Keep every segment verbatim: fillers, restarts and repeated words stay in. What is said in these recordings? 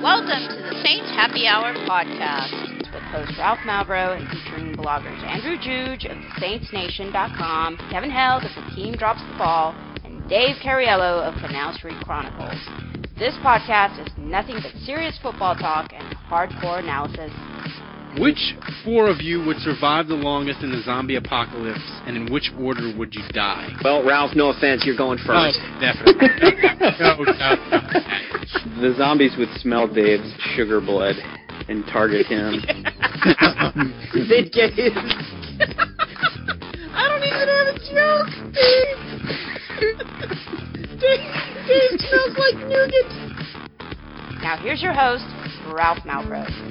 Welcome to the Saints Happy Hour podcast with host Ralph Malbrough and featuring bloggers Andrew Juge of Saints Nation dot com, Kevin Held of The Team Drops the Ball, and Dave Cariello of Canal Street Chronicles. This podcast is nothing but serious football talk and hardcore analysis. Which four of you would survive the longest in the zombie apocalypse, and in which order would you die? Well, Ralph, no offense, you're going first. Oh, definitely. no, no, no. The zombies would smell Dave's sugar blood and target him. They'd get his... I don't even have a joke, Dave. Dave, Dave smells like nougat. Now here's your host, Ralph Malbrough.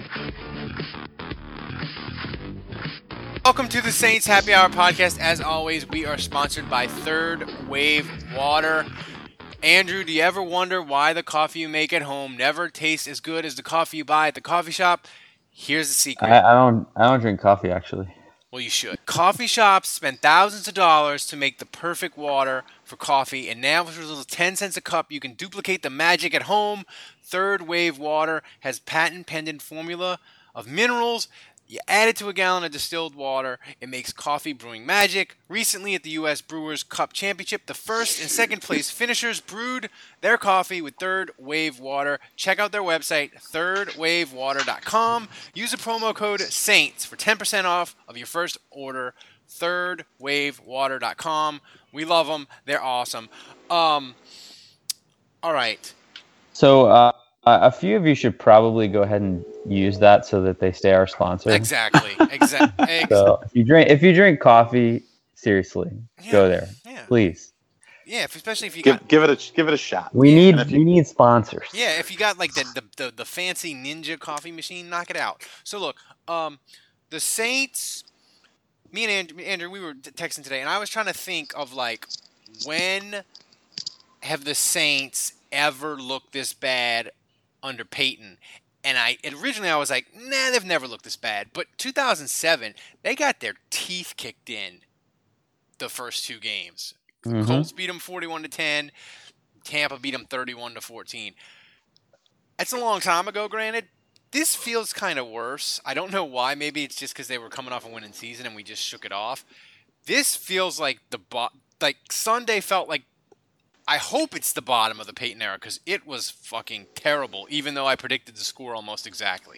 Welcome to the Saints Happy Hour podcast. As always, we are sponsored by Third Wave Water. Andrew, do you ever wonder why the coffee you make at home never tastes as good as the coffee you buy at the coffee shop? Here's the secret. I, I don't. I don't drink coffee, actually. Well, you should. Coffee shops spend thousands of dollars to make the perfect water for coffee, and now for as little as ten cents a cup, you can duplicate the magic at home. Third Wave Water has patent-pending formula of minerals. You add it to a gallon of distilled water, it makes coffee brewing magic. Recently at the U S Brewers Cup Championship, the first and second place finishers brewed their coffee with Third Wave Water. Check out their website, third wave water dot com. Use the promo code SAINTS for ten percent off of your first order, third wave water dot com. We love them. They're awesome. Um, all right. So uh, a few of you should probably go ahead and use that so that they stay our sponsor. Exactly. Exactly. So if you drink if you drink coffee, seriously, yeah. go there, yeah. please. Yeah, if, especially if you give got give it a give it a shot. We yeah. need we need sponsors. Yeah, if you got like the, the the the fancy Ninja coffee machine, knock it out. So look, um, the Saints. Me and Andrew, Andrew, we were texting today, and I was trying to think of like when have the Saints ever looked this bad under Peyton? And I originally I was like, nah, they've never looked this bad. But two thousand seven, they got their teeth kicked in the first two games. Mm-hmm. Colts beat them forty-one to ten. Tampa beat them thirty-one to fourteen. That's a long time ago, granted. This feels kind of worse. I don't know why. Maybe it's just because they were coming off a winning season and we just shook it off. This feels like the bo- like Sunday felt like. I hope it's the bottom of the Peyton era because it was fucking terrible, even though I predicted the score almost exactly.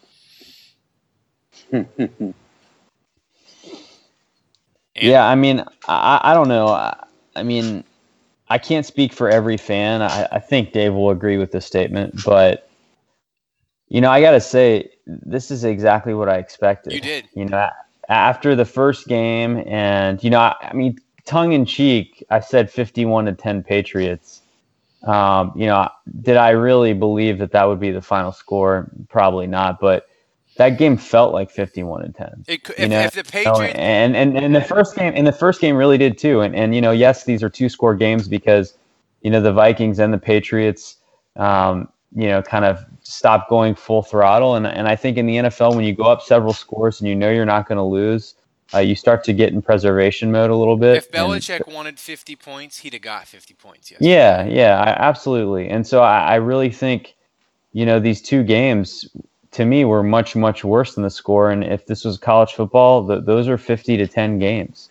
Yeah, I mean, I, I don't know. I, I mean, I can't speak for every fan. I, I think Dave will agree with this statement, but you know, I got to say, this is exactly what I expected. You did. You know, after the first game, and you know, I, I mean. Tongue in cheek, I said fifty-one to ten Patriots. Um, you know, did I really believe that that would be the final score? Probably not. But that game felt like fifty-one to ten. It could, you if, know? if the Patriots and, and and the first game, and the first game really did too. And and you know, yes, these are two score games because you know the Vikings and the Patriots, um, you know, kind of stopped going full throttle. And and I think in the N F L, when you go up several scores and you know you're not going to lose. Uh, you start to get in preservation mode a little bit. If Belichick and, wanted fifty points, he'd have got fifty points. Yes. Yeah, yeah, I, absolutely. And so I, I really think, you know, these two games, to me, were much, much worse than the score. And if this was college football, th- those are fifty to ten games.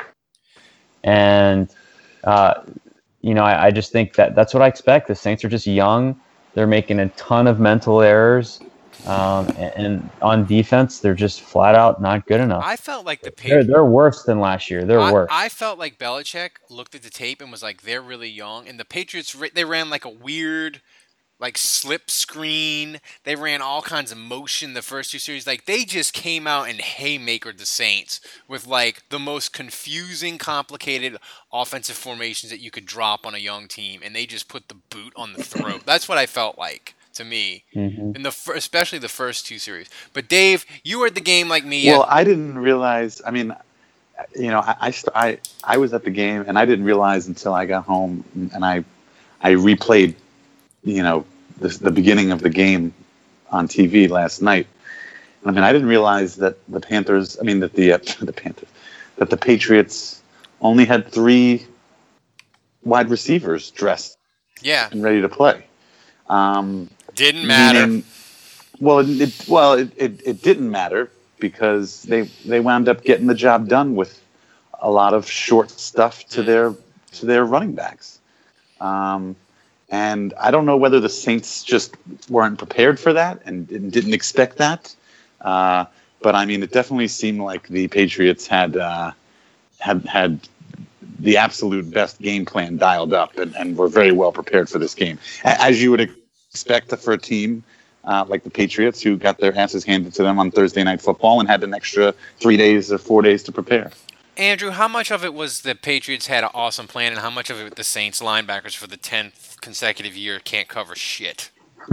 And, uh, you know, I, I just think that that's what I expect. The Saints are just young. They're making a ton of mental errors. Um, and, and on defense, they're just flat out not good enough. I felt like the Patriots. They're, they're worse than last year. They're I, worse. I felt like Belichick looked at the tape and was like, they're really young. And the Patriots, they ran like a weird, like slip screen. They ran all kinds of motion the first two series. Like they just came out and haymakered the Saints with like the most confusing, complicated offensive formations that you could drop on a young team. And they just put the boot on the throat. That's what I felt like. To me, mm-hmm. in the especially the first two series. But Dave, you were at the game like me. Well, I didn't realize. I mean, you know, I I, st- I I was at the game and I didn't realize until I got home and I I replayed, you know, the, the beginning of the game on T V last night. I mean, I didn't realize that the Panthers. I mean, that the uh, the Panthers, that the Patriots only had three wide receivers dressed Yeah. and ready to play. Um, Didn't matter. Meaning, Well, it, it well it, it, it didn't matter because they they wound up getting the job done with a lot of short stuff to their to their running backs. Um, and I don't know whether the Saints just weren't prepared for that and, and didn't expect that. Uh, but I mean, it definitely seemed like the Patriots had uh, had had the absolute best game plan dialed up and, and were very well prepared for this game, as you would expect for a team uh, like the Patriots, who got their asses handed to them on Thursday Night Football and had an extra three days or four days to prepare. Andrew, how much of it was the Patriots had an awesome plan, and how much of it the Saints linebackers for the tenth consecutive year can't cover shit?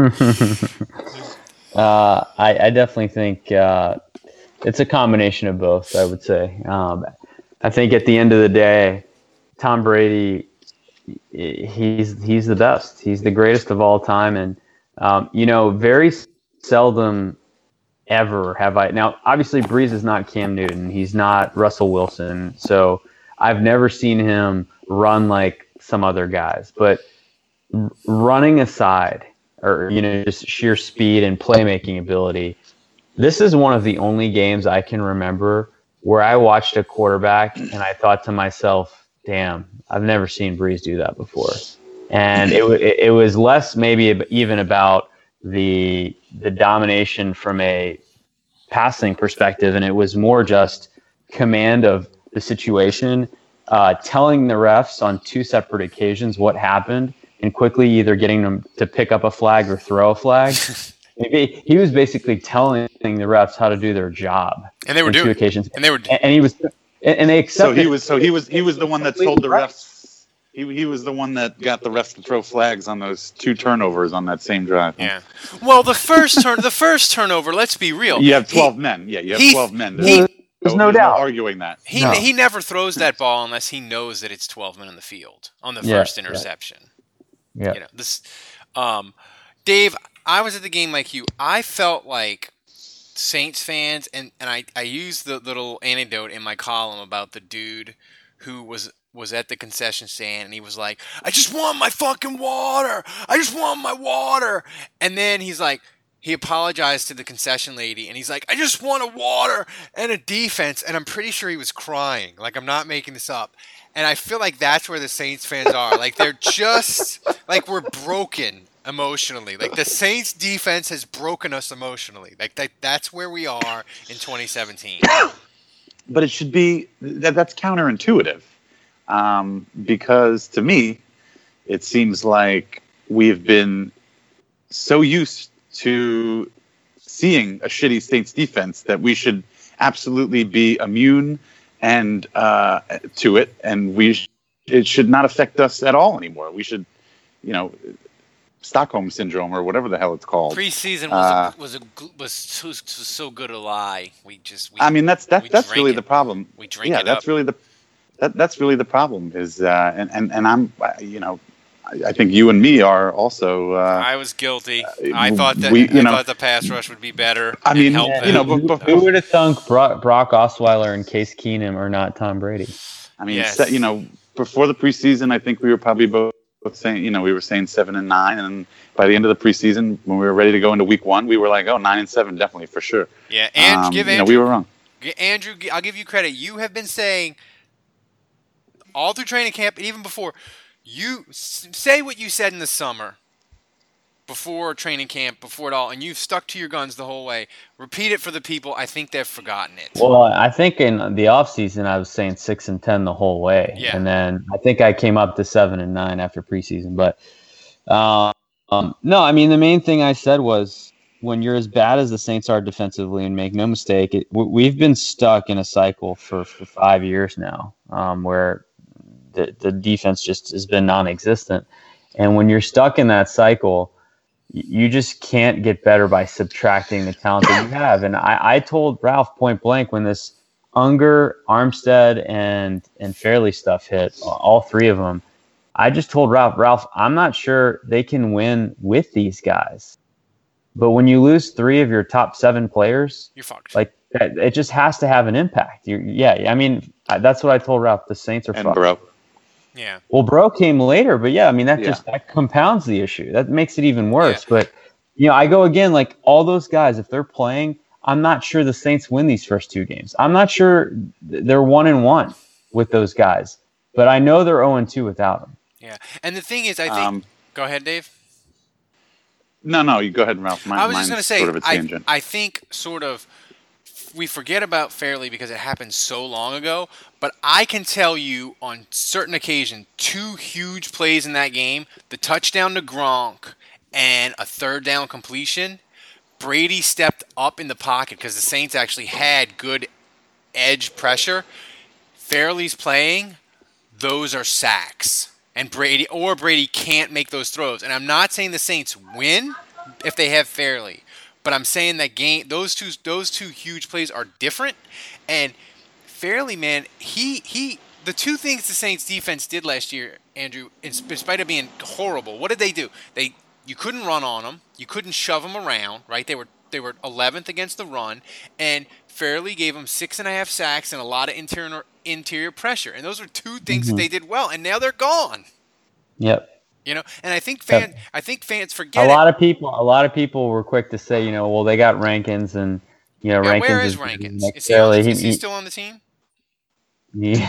Uh, I, I definitely think uh, it's a combination of both, I would say. Um, I think at the end of the day, Tom Brady, he's he's the best. He's the greatest of all time. And, um, you know, very seldom ever have I – now, obviously, Breeze is not Cam Newton. He's not Russell Wilson. So I've never seen him run like some other guys. But running aside – or, you know, just sheer speed and playmaking ability. This is one of the only games I can remember where I watched a quarterback and I thought to myself, damn, I've never seen Breeze do that before. And it, it, it was less maybe even about the the domination from a passing perspective, and it was more just command of the situation, uh, telling the refs on two separate occasions what happened, and quickly either getting them to pick up a flag or throw a flag. He, he was basically telling the refs how to do their job. And they were doing two occasions. And they were and, and he was and they accepted. So he was so he was he was the one that told the refs. He he was the one that got the refs to throw flags on those two turnovers on that same drive. Yeah. Well, the first turn the first turnover, let's be real. You have twelve he, men. Yeah, you have he, twelve men. He, There's, There's no, no there's doubt no arguing that. He No. he never throws that ball unless he knows that it's twelve men on the field on the Yeah, first yeah. interception. Yeah. You know, this um Dave, I was at the game like you. I felt like Saints fans, and, and I, I used the little anecdote in my column about the dude who was was at the concession stand, and he was like, I just want my fucking water. I just want my water. And then he's like, he apologized to the concession lady, and he's like, I just want a water and a defense. And I'm pretty sure he was crying. Like, I'm not making this up. And I feel like that's where the Saints fans are. Like, they're just, like, we're broken emotionally. Like, the Saints defense has broken us emotionally. Like, that, that's where we are in twenty seventeen. But it should be that that's counterintuitive, um, because to me, it seems like we've been so used to seeing a shitty Saints defense that we should absolutely be immune and uh, to it, and we sh- it should not affect us at all anymore. We should, you know, Stockholm syndrome or whatever the hell it's called. Preseason was Uh, a, was a, was so, so good a lie. We just. We, I mean, that's that, we that's drank really it. the problem. We drink yeah, it that's up. really the that that's really the problem. Is uh, and and and I'm uh, you know, I, I think you and me are also. Uh, I was guilty. I thought that we- you I know- thought the pass rush would be better. I and mean, help you them. know, but, but, Who would have thunk Brock, Brock Osweiler and Case Keenum are not Tom Brady? I mean, Yes. se- you know, before the preseason, I think we were probably both saying, you know, we were saying seven and nine, and by the end of the preseason, when we were ready to go into week one, we were like, oh, nine and seven, definitely for sure. yeah, and Um, give you know, Andrew, we were wrong. G- Andrew, g- I'll give you credit. You have been saying all through training camp, and even before, you s- say what you said in the summer, before training camp, before it all, and you've stuck to your guns the whole way. Repeat it for the people. I think they've forgotten it. Well, I think in the offseason I was saying six and ten the whole way, Yeah. and then I think I came up to seven and nine after preseason. But um, um, no, I mean the main thing I said was when you're as bad as the Saints are defensively, and make no mistake, it, we- we've been stuck in a cycle for, for five years now, um, where the the defense just has been non-existent, and when you're stuck in that cycle, you just can't get better by subtracting the talent that you have. And I, I told Ralph point blank when this Unger, Armstead, and and Fairley stuff hit, all three of them, I just told Ralph, Ralph, I'm not sure they can win with these guys. But when you lose three of your top seven players, You're fucked. like that, it just has to have an impact. You're, yeah, I mean, I- that's what I told Ralph. The Saints are And fucked. bro, yeah. Well, Bro came later, but yeah, I mean that Yeah. just that compounds the issue. That makes it even worse. But you know, I go again, like all those guys, if they're playing, I'm not sure the Saints win these first two games. I'm not sure they're one and one with those guys, but I know they're zero and two without them. Yeah, and the thing is, I think. Um, go ahead, Dave. No, no, you go ahead, Ralph. My, I was just going to say, sort of a I, tangent. I think sort of we forget about Fairley because it happened so long ago, but I can tell you on certain occasions, two huge plays in that game, the touchdown to Gronk and a third down completion, Brady stepped up in the pocket because the Saints actually had good edge pressure. Fairley's playing, those are sacks. And Brady or Brady can't make those throws. And I'm not saying the Saints win if they have Fairley, but I'm saying that game those two those two huge plays are different. And Fairley, man, he he the two things the Saints defense did last year, Andrew, in spite of being horrible, what did they do? They you couldn't run on them, you couldn't shove them around, right? They were they were eleventh against the run, and Fairley gave them six and a half sacks and a lot of interior interior pressure, and those are two things Mm-hmm. that they did well, and now they're gone. Yep. You know, and I think fan, Yep. I think fans forget A it. lot of people, a lot of people were quick to say, you know, well, they got Rankins, and you know, Yeah, Rankins where is is Rankins? next Is he, on the, Fairley. is he He- still on the team? Yeah.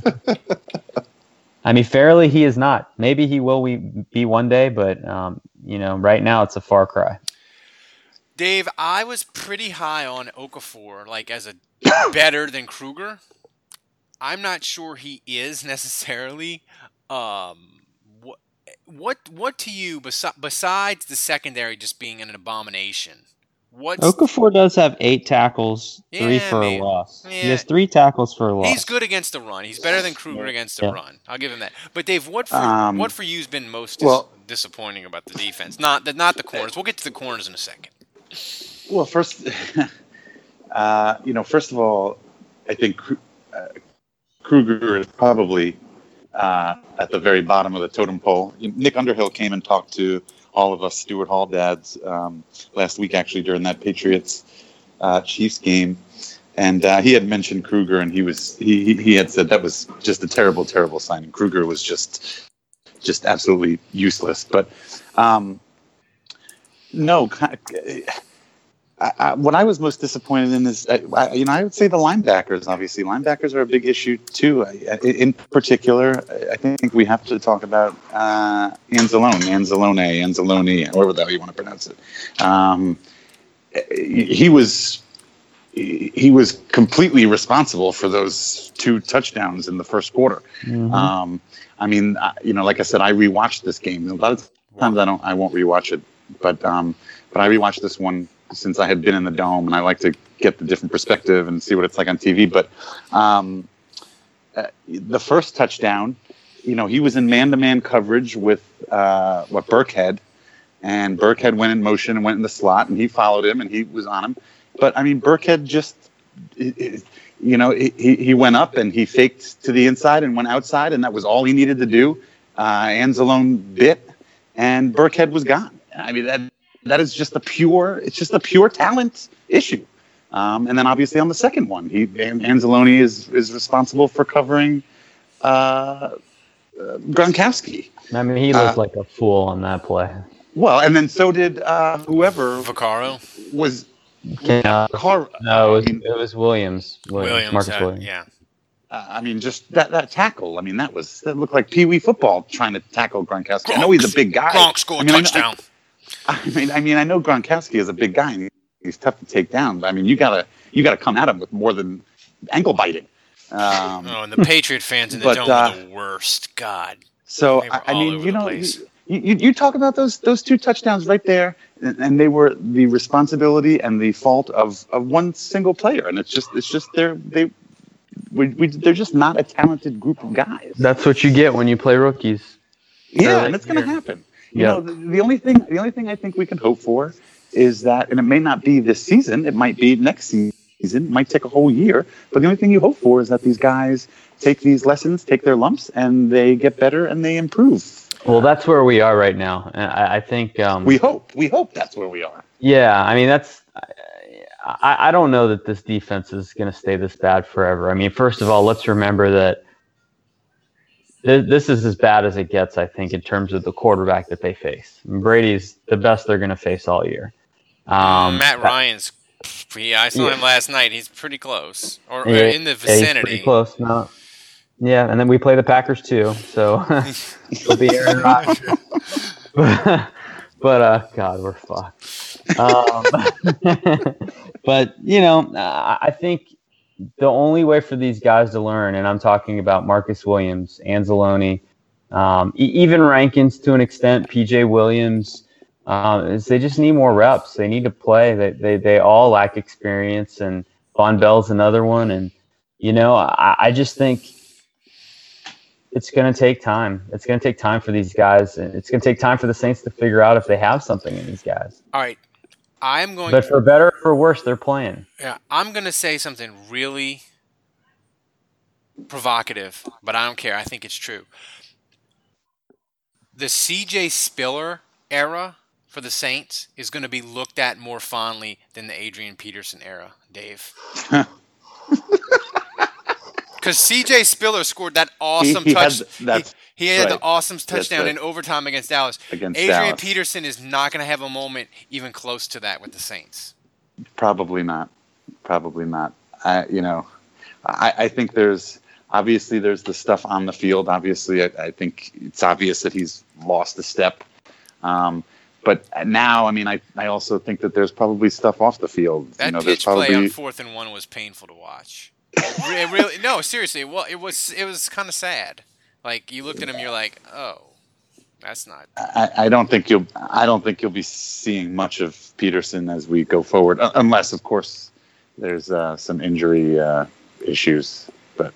I mean, Fairley, he is not. Maybe he will we be one day, but um, you know, right now it's a far cry. Dave, I was pretty high on Okafor, like as a better than Kruger. I'm not sure he is necessarily. Um, what what what to you besi- besides the secondary just being an abomination? What's Okafor does have eight tackles, three Yeah, for man. a loss. Yeah. He has three tackles for a loss. He's good against the run. He's better than Kruger against the Yeah. run. I'll give him that. But Dave, what for Um, what for you's been most dis- well- disappointing about the defense? Not the not the corners. We'll get to the corners in a second. Well, first, uh, you know, first of all, I think Kru- uh, Kruger is probably uh, at the very bottom of the totem pole. Nick Underhill came and talked to all of us Stuart Hall dads um, last week, actually, during that Patriots uh, Chiefs game, and uh, he had mentioned Kruger, and he was he he- he had said that was just a terrible, terrible signing. Kruger was just just absolutely useless. But um, no. I, I, what I was most disappointed in is, I, I, you know, I would say the linebackers. Obviously, linebackers are a big issue too. I, in particular, I think we have to talk about uh, Anzalone, Anzalone, Anzalone, however the hell you want to pronounce it. Um, he was he was completely responsible for those two touchdowns in the first quarter. Mhm. Um, I mean, I- you know, like I said, I rewatched this game. A lot of times I don't, I won't rewatch it, but um, but I rewatched this one since I had been in the dome, and I like to get the different perspective and see what it's like on T V. But um, uh, the first touchdown, you know, he was in man-to-man coverage with uh, what Burkhead, and Burkhead went in motion and went in the slot, and he followed him, and he was on him. But I mean, Burkhead just, you know, he he went up and he faked to the inside and went outside, and that was all he needed to do. Uh, Anzalone bit, and Burkhead was gone. I mean, that. That is just a pure, it's just a pure talent issue. Um, and then obviously on the second one, he Anzalone is, is responsible for covering uh, uh, Gronkowski. I mean, he looked Uh, like a fool on that play. Well, and then so did uh, whoever Vaccaro, was No, Car. no, it was, I mean, it was Williams. Williams, Williams, Marcus uh, Williams. yeah. uh, I mean, just that, that tackle. I mean, that was that looked like Pee Wee football trying to tackle Gronkowski. I know he's a big guy. Gronk scored I mean, I know- touchdown. I mean, I mean, I know Gronkowski is a big guy and he's tough to take down. But I mean, you gotta, you gotta come at him with more than ankle biting. Um, Oh, and the Patriot fans in the but, dome uh, are the worst. God. so They were I, I all mean, over you the know, place. you, you you talk about those those two touchdowns right there, and, and they were the responsibility and the fault of, of one single player, and it's just it's just they're they. We, we, they're just not a talented group of guys. That's what you get when you play rookies. Yeah, Early and it's going to here. happen. You Yeah. know, the, the only thing the only thing I think we can hope for is that, and it may not be this season, it might be next season, it might take a whole year, but the only thing you hope for is that these guys take these lessons, take their lumps, and they get better and they improve. Well, that's where we are right now. And I, I think. Um, We hope. We hope that's where we are. Yeah, I mean that's. I, I don't know that this defense is going to stay this bad forever. I mean, first of all, let's remember that This, this is as bad as it gets, I think, in terms of the quarterback that they face. Brady's the best they're going to face all year. Um, Matt Ryan's. Yeah, I saw yeah. him last night. He's pretty close, or, or Yeah, in the yeah, he's vicinity. pretty close. No. Yeah, and then we play the Packers too, so it'll be Aaron Rodgers. But uh, God, we're fucked. Um, but you know, I think the only way for these guys to learn, and I'm talking about Marcus Williams, Anzalone, um, e- even Rankins to an extent, P J Williams, um, is they just need more reps. They need to play. They they they all lack experience, and Von Bell's another one. And you know, I, I just think it's going to take time. It's going to take time for these guys, and it's going to take time for the Saints to figure out if they have something in these guys. All right, I'm going. But for better or for worse, they're playing. Yeah, I'm going to say something really provocative, but I don't care. I think it's true. The C J Spiller era for the Saints is going to be looked at more fondly than the Adrian Peterson era, Dave. Because C J Spiller scored that awesome He- he had touch. the- that's he, he had right. the awesome That's touchdown right. in overtime against Dallas. Against Adrian Dallas. Peterson is not going to have a moment even close to that with the Saints. Probably not. Probably not. I, you know, I, I think there's obviously there's the stuff on the field. Obviously, I, I think it's obvious that he's lost a step. Um, but now, I mean, I, I also think that there's probably stuff off the field. That you know, there's pitch play probably on fourth and one was painful to watch. It re- it really, no, seriously. Well, it was it was kind of sad. Like you looked at him, you're like, oh, that's not. I, I don't think you'll. I don't think you'll be seeing much of Peterson as we go forward, un- unless, of course, there's uh, some injury uh, issues. But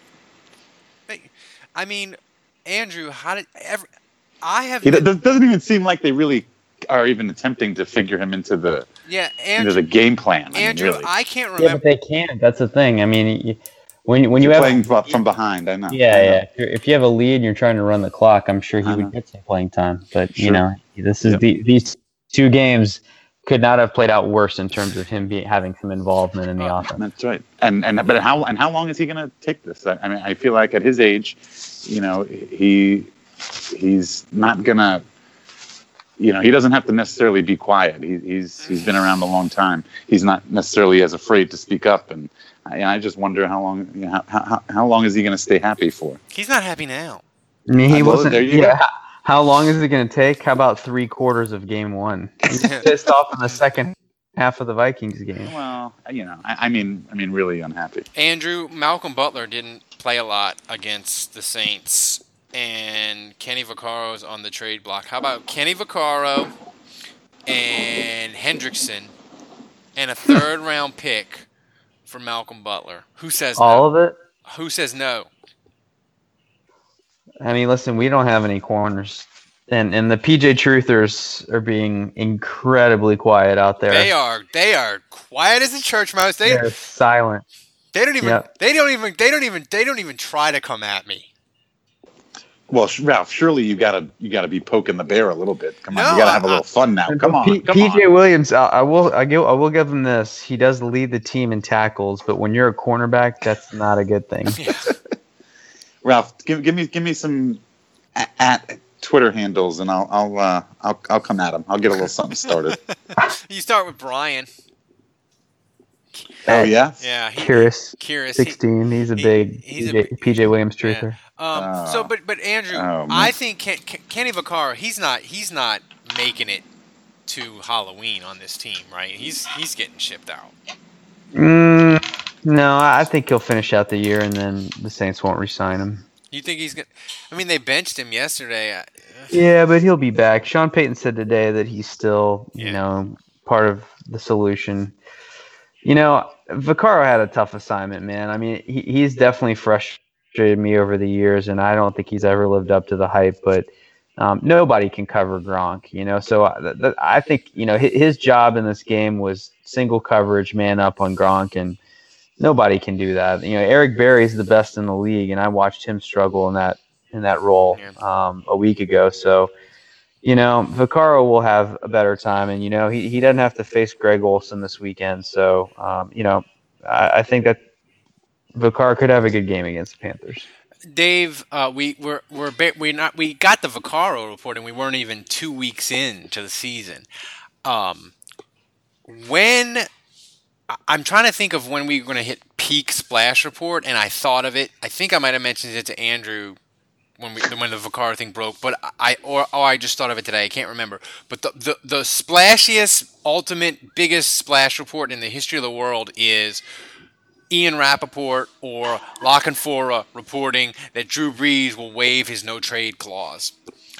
I mean, Andrew, how did ever? I have. he, it doesn't even seem like they really are even attempting to figure him into the Yeah, into Andrew. the game plan. I mean, Andrew, really. I can't Yeah, remember. but they can't. That's the thing. I mean, you, when when you You're have playing from from behind. I know. yeah, I know. yeah. If, you're, if you have a lead and you're trying to run the clock, I'm sure he I know. would get some playing time. But you Sure. know, this is Yep. the, these two games could not have played out worse in terms of him being having some involvement in the Uh, offense. That's right. And and but how and how long is he going to take this? I, I mean, I feel like at his age, you know, he he's not gonna. You know, he doesn't have to necessarily be quiet. He, he's he's been around a long time. He's not necessarily as afraid to speak up. And I, I just wonder how long you know, how, how how long is he going to stay happy for? He's not happy now. I mean, he Uh, well, wasn't. there you Yeah. go. How, how long is it going to take? How about three quarters of game one? He's pissed off in the second half of the Vikings game. Well, you know, I, I mean, I mean, really unhappy. Andrew, Malcolm Butler didn't play a lot against the Saints, and Kenny Vaccaro's on the trade block. How about Kenny Vaccaro and Hendrickson and a third round pick for Malcolm Butler? Who says All no? of it. Who says no? I mean, listen, we don't have any corners, and and the P J Truthers are being incredibly quiet out there. They are they are quiet as a church mouse. They They're silent. they don't even Yep. they don't even they don't even they don't even try to come at me. Well, sh- Ralph, surely you gotta you gotta be poking the bear a little bit. Come on, No, you gotta have a I- little fun now. Come on, P- come PJ on. Williams, I, I will I, give, I will give him this. He does lead the team in tackles, but when you're a cornerback, that's not a good thing. Ralph, give, give me give me some at, at Twitter handles, and I'll I'll uh, I'll I'll come at him. I'll get a little something started. You start with Brian. Oh yeah. Yeah, he, Curious, Curious. he- sixteen. He's a he- big he's a P J, big- P J Williams truther. Um, Oh. so, but but Andrew, Oh, man. I think Ken, Ken, Kenny Vaccaro, he's not he's not making it to Halloween on this team, right? He's he's getting shipped out. Mm, no, I think he'll finish out the year, and then the Saints won't re-sign him. You think he's gonna? I mean, they benched him yesterday. I- Yeah, but he'll be back. Sean Payton said today that he's still, you Yeah. know, part of the solution. You know, Vaccaro had a tough assignment, man. I mean, he, he's definitely frustrated me over the years, and I don't think he's ever lived up to the hype. But um, nobody can cover Gronk, you know. So I, th- th- I think, you know, his, his job in this game was single coverage, man up on Gronk, and nobody can do that. You know, Eric Berry's the best in the league, and I watched him struggle in that in that role um, a week ago. So, you know, Vaccaro will have a better time, and you know, he, he doesn't have to face Greg Olsen this weekend. So, um, you know, I, I think that Vaccaro could have a good game against the Panthers. Dave, uh, we we're we're ba- we not we got the Vaccaro report, and we weren't even two weeks into the season. Um, when I- I'm trying to think of when we were going to hit peak splash report, and I thought of it. I think I might have mentioned it to Andrew when we when the Vaccaro thing broke, but I or or I just thought of it today. I can't remember. But the the the splashiest, ultimate, biggest splash report in the history of the world is Ian Rappaport or La Canfora reporting that Drew Brees will waive his no trade clause.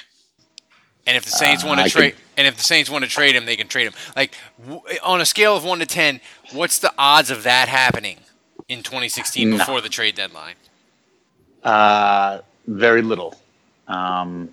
And if the Saints Uh, want I to trade, could- and if the Saints want to trade him, they can trade him. Like w- on a scale of one to ten, what's the odds of that happening in twenty sixteen No. before the trade deadline? Uh, very little. Um,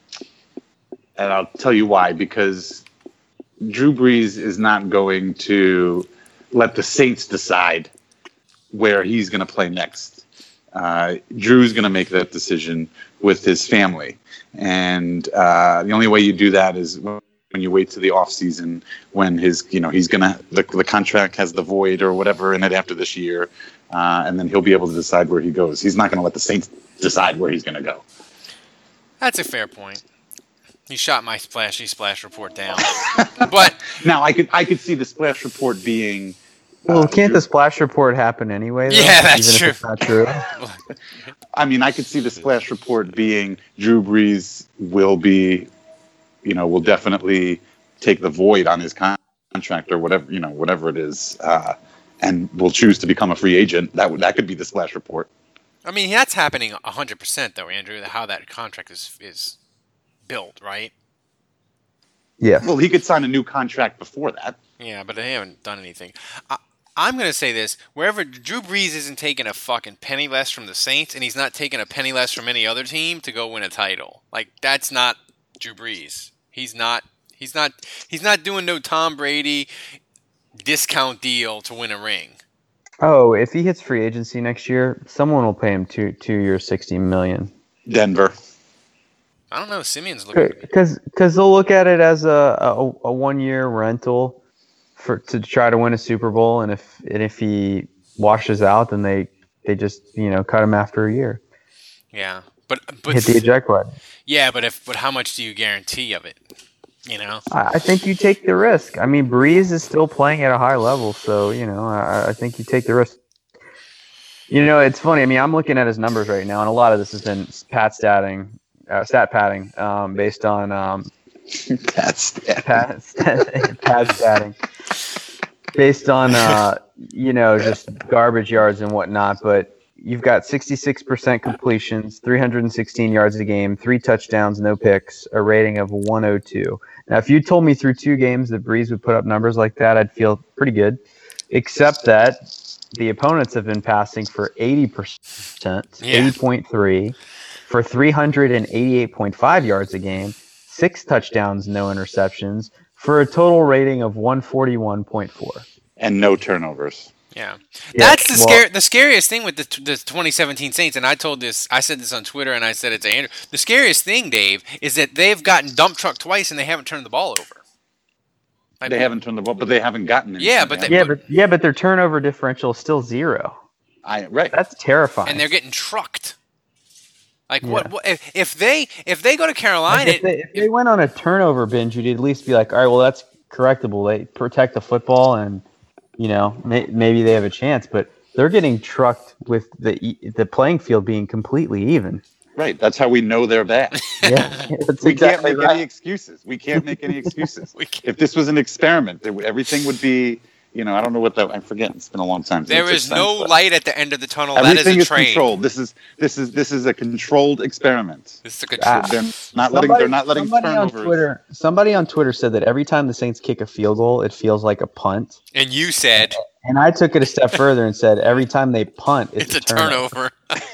and I'll tell you why. Because Drew Brees is not going to let the Saints decide where he's going to play next. Uh, Drew's going to make that decision with his family. And uh, the only way you do that is when you wait to the off season, when his, you know, he's going to, the, the contract has the void or whatever in it after this year. Uh, and then he'll be able to decide where he goes. He's not going to let the Saints decide where he's going to go. That's a fair point. You shot my splashy splash report down, but Now I could, I could see the splash report being, Well, Uh, can't Drew- the splash report happen anyway? Though, Yeah, that's even true. If it's not true. I mean, I could see the splash report being Drew Brees will be, you know, will definitely take the void on his con- contract or whatever, you know, whatever it is, uh, and will choose to become a free agent. That would that could be the splash report. I mean that's happening a hundred percent though, Andrew. How that contract is is built, right? Yeah. Well, he could sign a new contract before that. Yeah, but they haven't done anything. I, I'm going to say this. Wherever Drew Brees isn't taking a fucking penny less from the Saints, and he's not taking a penny less from any other team to go win a title. Like, that's not Drew Brees. He's not He's not He's not doing no Tom Brady discount deal to win a ring. Oh, if he hits free agency next year, someone will pay him two two years, sixty million. Denver. I don't know. Simeon's looking. Because because they'll look at it as a a, a one year rental for to try to win a Super Bowl, and if and if he washes out, then they they just you know cut him after a year. Yeah, but but Hit the eject button. yeah, but if but how much do you guarantee of it? You know. I, I think you take the risk. I mean, Breeze is still playing at a high level, so you know I, I think you take the risk. You know, it's funny. I mean, I'm looking at his numbers right now, and a lot of this has been pat statting, uh, stat padding, um, based on um, That's pat, pat statting, based on uh, you know just garbage yards and whatnot. But you've got sixty-six percent completions, three hundred sixteen yards a game, three touchdowns, no picks, a rating of one oh two. Now, if you told me through two games that Breeze would put up numbers like that, I'd feel pretty good. Except that the opponents have been passing for eighty percent, Yeah. eighty point three, for three hundred eighty-eight point five yards a game, six touchdowns, no interceptions, for a total rating of one forty-one point four. and no turnovers. Yeah, Yeah, that's the well- scare. The scariest thing with the, t- the twenty seventeen Saints, and I told this, I said this on Twitter, and I said it to Andrew. The scariest thing, Dave, is that they've gotten dump truck twice, and they haven't turned the ball over. Like, They haven't turned the ball, but they haven't gotten anything. Yeah, but they- Yeah, but yeah, but their turnover differential is still zero. I right. That's terrifying. and they're getting trucked. Like Yeah. what? what if, if they if they go to Carolina, Like, if, they, if they went on a turnover binge, you'd at least be like, all right, well, that's correctable. They protect the football, and you know may, maybe they have a chance. But they're getting trucked with the e- the playing field being completely even. Right. That's how we know they're bad. Yeah, that's We exactly can't make right. any excuses. We can't make any excuses. We can't. If this was an experiment, there would, everything would be, you know, I don't know what that. I forget. It's been a long time. since there it is makes no sense, but light at the end of the tunnel. Everything that is a is train. controlled. This is this is this is a controlled experiment. This is a control. Ah. They're not letting. They're not letting somebody on turnovers. Twitter. Somebody on Twitter said that every time the Saints kick a field goal, it feels like a punt. and you said And I took it a step further and said every time they punt, it's, it's a turnover.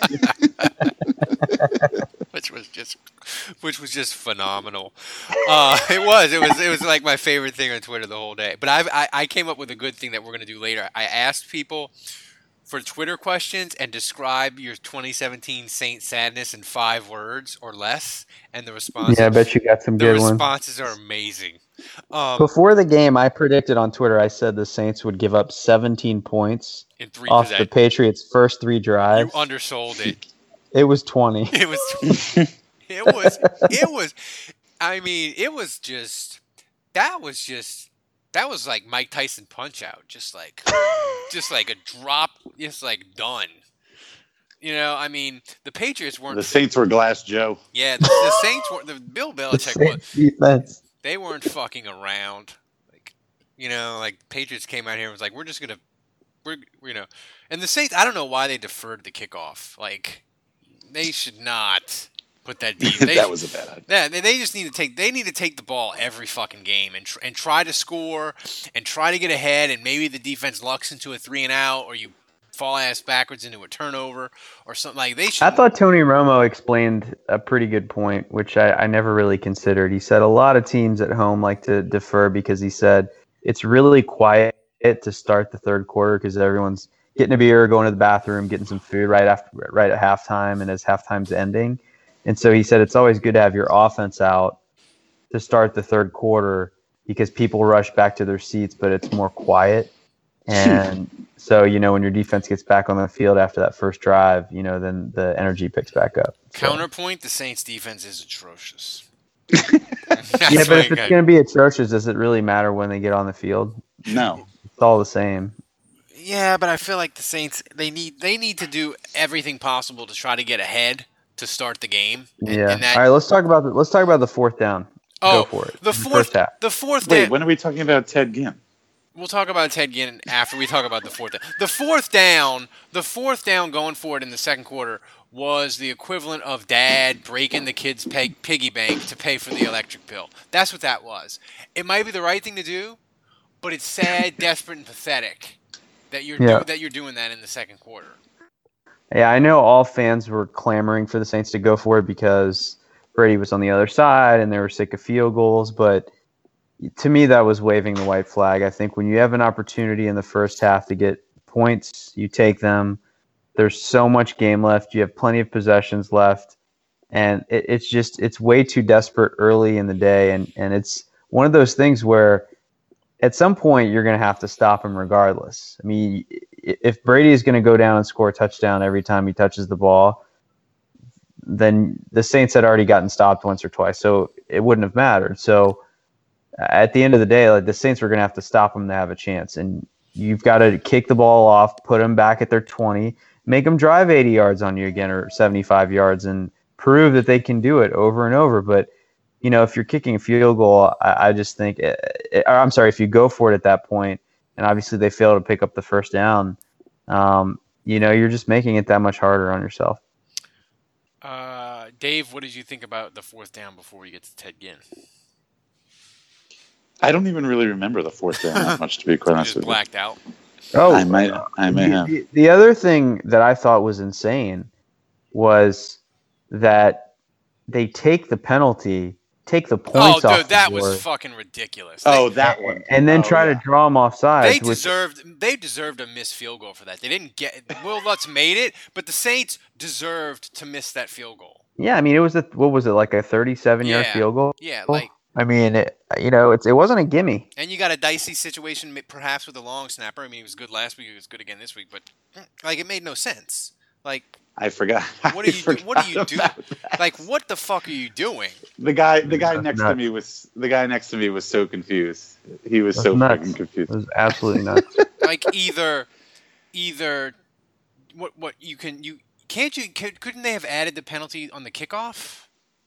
which was just which was just phenomenal. Uh, it was. It was it was like my favorite thing on Twitter the whole day. But I've, I I came up with a good thing that we're gonna do later. I asked people for Twitter questions and describe your twenty seventeen Saint sadness in five words or less, and the responses Yeah, I bet you got some the good ones. responses are amazing. Um, Before the game, I predicted on Twitter, I said the Saints would give up seventeen points in three off the possessions, Patriots' first three you drives. undersold it. It was twenty. It was. It was. It was. I mean, it was just. That was just. That was like Mike Tyson Punch Out. Just like, just like a drop. Just like done. You know, I mean, the Patriots weren't. The Saints were Glass Joe. Yeah, the, the Saints were. The Bill Belichick was. Defense. They weren't fucking around. Like, you know, like Patriots came out here and was like, we're just gonna, we're, you know, and the Saints. I don't know why they deferred the kickoff. Like, they should not put that deep. They, that was a bad idea. Yeah, they, they just need to take. They need to take the ball every fucking game and tr- and try to score and try to get ahead. And maybe the defense lucks into a three and out, or you fall ass backwards into a turnover or something like they should. I thought Tony Romo explained a pretty good point, which I, I never really considered. He said a lot of teams at home like to defer because he said it's really quiet to start the third quarter because everyone's getting a beer, going to the bathroom, getting some food right after right at halftime and as halftime's ending. And so he said it's always good to have your offense out to start the third quarter because people rush back to their seats, but it's more quiet. And so, you know, when your defense gets back on the field after that first drive, you know, then the energy picks back up. So. Counterpoint, the Saints defense is atrocious. Yeah, but if it's going to be atrocious, does it really matter when they get on the field? No. It's all the same. Yeah, but I feel like the Saints, they need they need to do everything possible to try to get ahead to start the game. And, yeah. and that, all right, let's talk about the, let's talk about the fourth down. Oh, Go for it. The fourth, the fourth Wait, down. when are we talking about Ted Ginn? We'll talk about Ted Ginn after we talk about the fourth down. The fourth down, the fourth down going for it in the second quarter was the equivalent of dad breaking the kid's peg, piggy bank to pay for the electric bill. That's what that was. It might be the right thing to do, but it's sad, desperate, and pathetic that you're Yeah. do, that you're doing that in the second quarter. Yeah, I know all fans were clamoring for the Saints to go for it because Brady was on the other side and they were sick of field goals, but to me, that was waving the white flag. I think when you have an opportunity in the first half to get points, you take them. There's so much game left. You have plenty of possessions left. And it, it's just, it's way too desperate early in the day. And, and it's one of those things where at some point you're going to have to stop him regardless. I mean, if Brady is going to go down and score a touchdown every time he touches the ball, then the Saints had already gotten stopped once or twice. So it wouldn't have mattered. So, at the end of the day, like the Saints were going to have to stop them to have a chance. And you've got to kick the ball off, put them back at their twenty, make them drive eighty yards on you again or seventy-five yards and prove that they can do it over and over. But, you know, if you're kicking a field goal, I, I just think it, it, I'm sorry, if you go for it at that point, and obviously they fail to pick up the first down, um, you know, you're just making it that much harder on yourself. Uh, Dave, what did you think about the fourth down before we get to Ted Ginn? I don't even really remember the fourth down that much, to be quite honest Just with you. blacked out. Oh, I might, I may the, have. the, the other thing that I thought was insane was that they take the penalty, take the Oh, points off dude, the that board, was fucking ridiculous. Oh, They- that one. and then Oh, try yeah. to draw them offside. They which, deserved. They deserved a missed field goal for that. They didn't get. Will Lutz made it, but the Saints deserved to miss that field goal. yeah, I mean, it was a, what was it, like a thirty-seven yard Yeah. field goal? Yeah, like, I mean, it, you know, it's it wasn't a gimme. and you got a dicey situation, perhaps with a long snapper. I mean, he was good last week. He was good again this week, but like, it made no sense. Like, I forgot. what I are you? Do, what are you forgot doing? about that. Like, what the fuck are you doing? The guy, the guy That's next nuts. to me was the guy next to me was so confused. He was That's so nuts. freaking confused. It was absolutely nuts. Like, either, either, what? What you can you can't you? Could, couldn't they have added the penalty on the kickoff?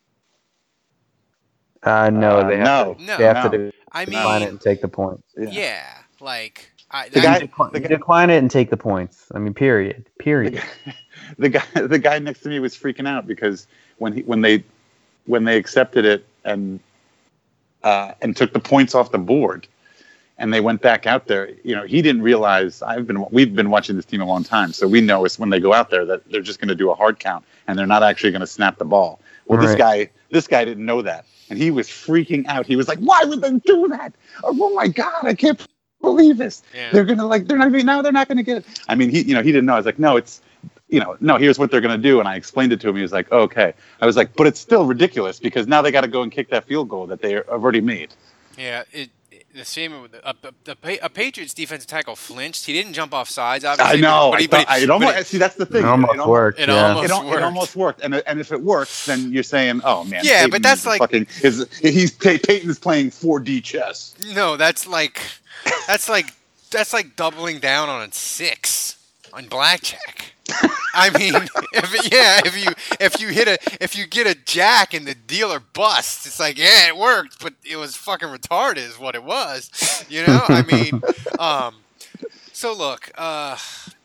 Uh, no, Uh, they have no. to, No. they have No. to I decline it mean, and take the points. yeah, like I. The I- guy- Decline, the guy- decline it and take the points. I mean, period. The Period. guy, the guy, the guy next to me was freaking out because when he, when they, when they accepted it and, uh, and took the points off the board, and they went back out there, you know, he didn't realize. I've been, we've been watching this team a long time, so we know it's when they go out there that they're just going to do a hard count and they're not actually going to snap the ball. Well, this Right. guy, this guy didn't know that, and he was freaking out. He was like, "Why would they do that? Oh my God, I can't believe this. Yeah. They're gonna like, they're not even now. They're not going to get it." I mean, he, you know, he didn't know. I was like, "No, it's." You know, no, here's what they're going to do. And I explained it to him. He was like, oh, okay. I was like, but it's still ridiculous because now they got to go and kick that field goal that they have already made. Yeah, it, it the same with the, a, a, a Patriots defensive tackle flinched. He didn't jump off sides, obviously. I know. But he, I thought, but he, it almost, but see, that's the thing. It almost it almost worked. It yeah. almost It, al- worked. it almost worked, and and if it works, then you're saying, "Oh man, Yeah, Peyton but that's is like- fucking is he's Pey- Peyton's playing four D chess." No, that's like that's like that's like doubling down on six on blackjack. I mean, if it, yeah, if you if you hit a if you get a jack and the dealer busts, it's like yeah, it worked, but it was fucking retarded, is what it was. You know, I mean, um, so look, uh,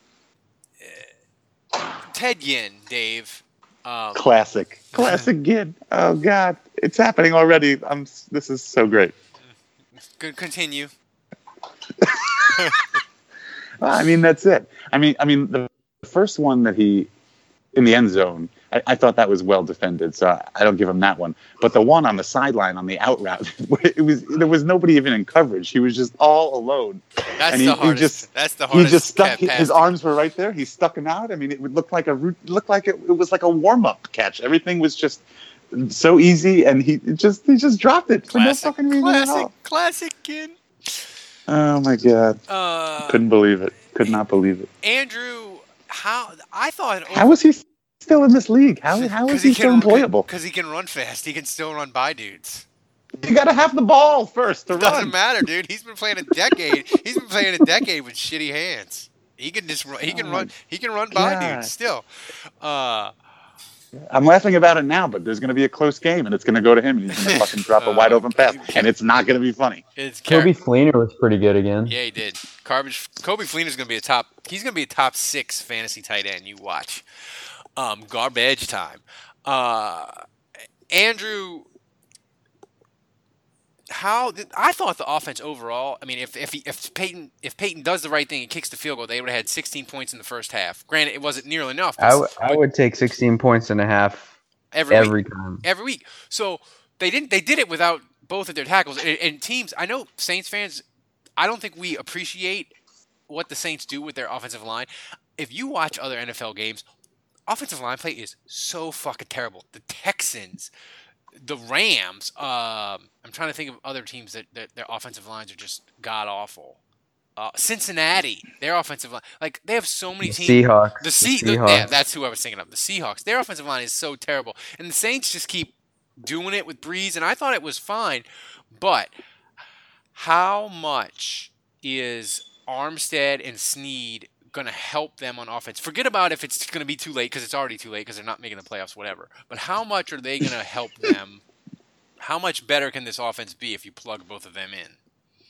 Ted Ginn, Dave. Um, Classic, classic Ginn. Oh God, it's happening already. I'm. This is so great. Good, continue. Well, I mean, that's it. I mean, I mean, the first one that he in the end zone, I, I thought that was well defended, so I, I don't give him that one. But the one on the sideline on the out route, it was there was nobody even in coverage. He was just all alone. That's And he- the he hardest. just- that's the He hardest. just stuck. pass His to- arms were right there. He stuck him out. I mean, it would look like a root- look like it, it was like a warm up catch. Everything was just so easy, and he it just he just dropped it for no Classic, fucking reason classic, at all. classic kid. Oh my God! Uh, Couldn't believe it. Could not believe it. Andrew, how I thought. How is he still in this league? How how is he still employable? Because he can run fast. He can still run by dudes. You got to have the ball first to Doesn't run. matter, dude. He's been playing a decade. He's been playing a decade with shitty hands. He can just run. He can Oh run. my He can run by God. dudes still. Uh, I'm laughing about it now, but there's going to be a close game, and it's going to go to him, and he's going to fucking drop a wide open pass, and it's not going to be funny. it's Kobe Car- Fleener was pretty good again. Yeah, he did. Garbage. Kobe Fleener's gonna be a top. He's gonna be a top six fantasy tight end. You watch. Um, garbage time. Uh, Andrew. How did, I thought the offense overall. I mean, if if he, if Peyton if Peyton does the right thing and kicks the field goal, they would have had sixteen points in the first half. Granted, it wasn't nearly enough. But, I, w- I would take sixteen points and a half every every week, time. every week. So they didn't. They did it without both of their tackles. And, and teams. I know Saints fans. I don't think we appreciate what the Saints do with their offensive line. If you watch other N F L games, offensive line play is so fucking terrible. The Texans, the Rams. Um, I'm trying to think of other teams that, that their offensive lines are just god awful. Uh, Cincinnati, their offensive line, like they have so many The teams. Seahawks. The, C- the the- Seahawks. yeah, that's who I was thinking of. The Seahawks. Their offensive line is so terrible, and the Saints just keep doing it with Breeze, and I thought it was fine, but how much is Armstead and Snead going to help them on offense? Forget about if it's going to be too late, because it's already too late because they're not making the playoffs, whatever. But how much are they going to help them? How much better can this offense be if you plug both of them in?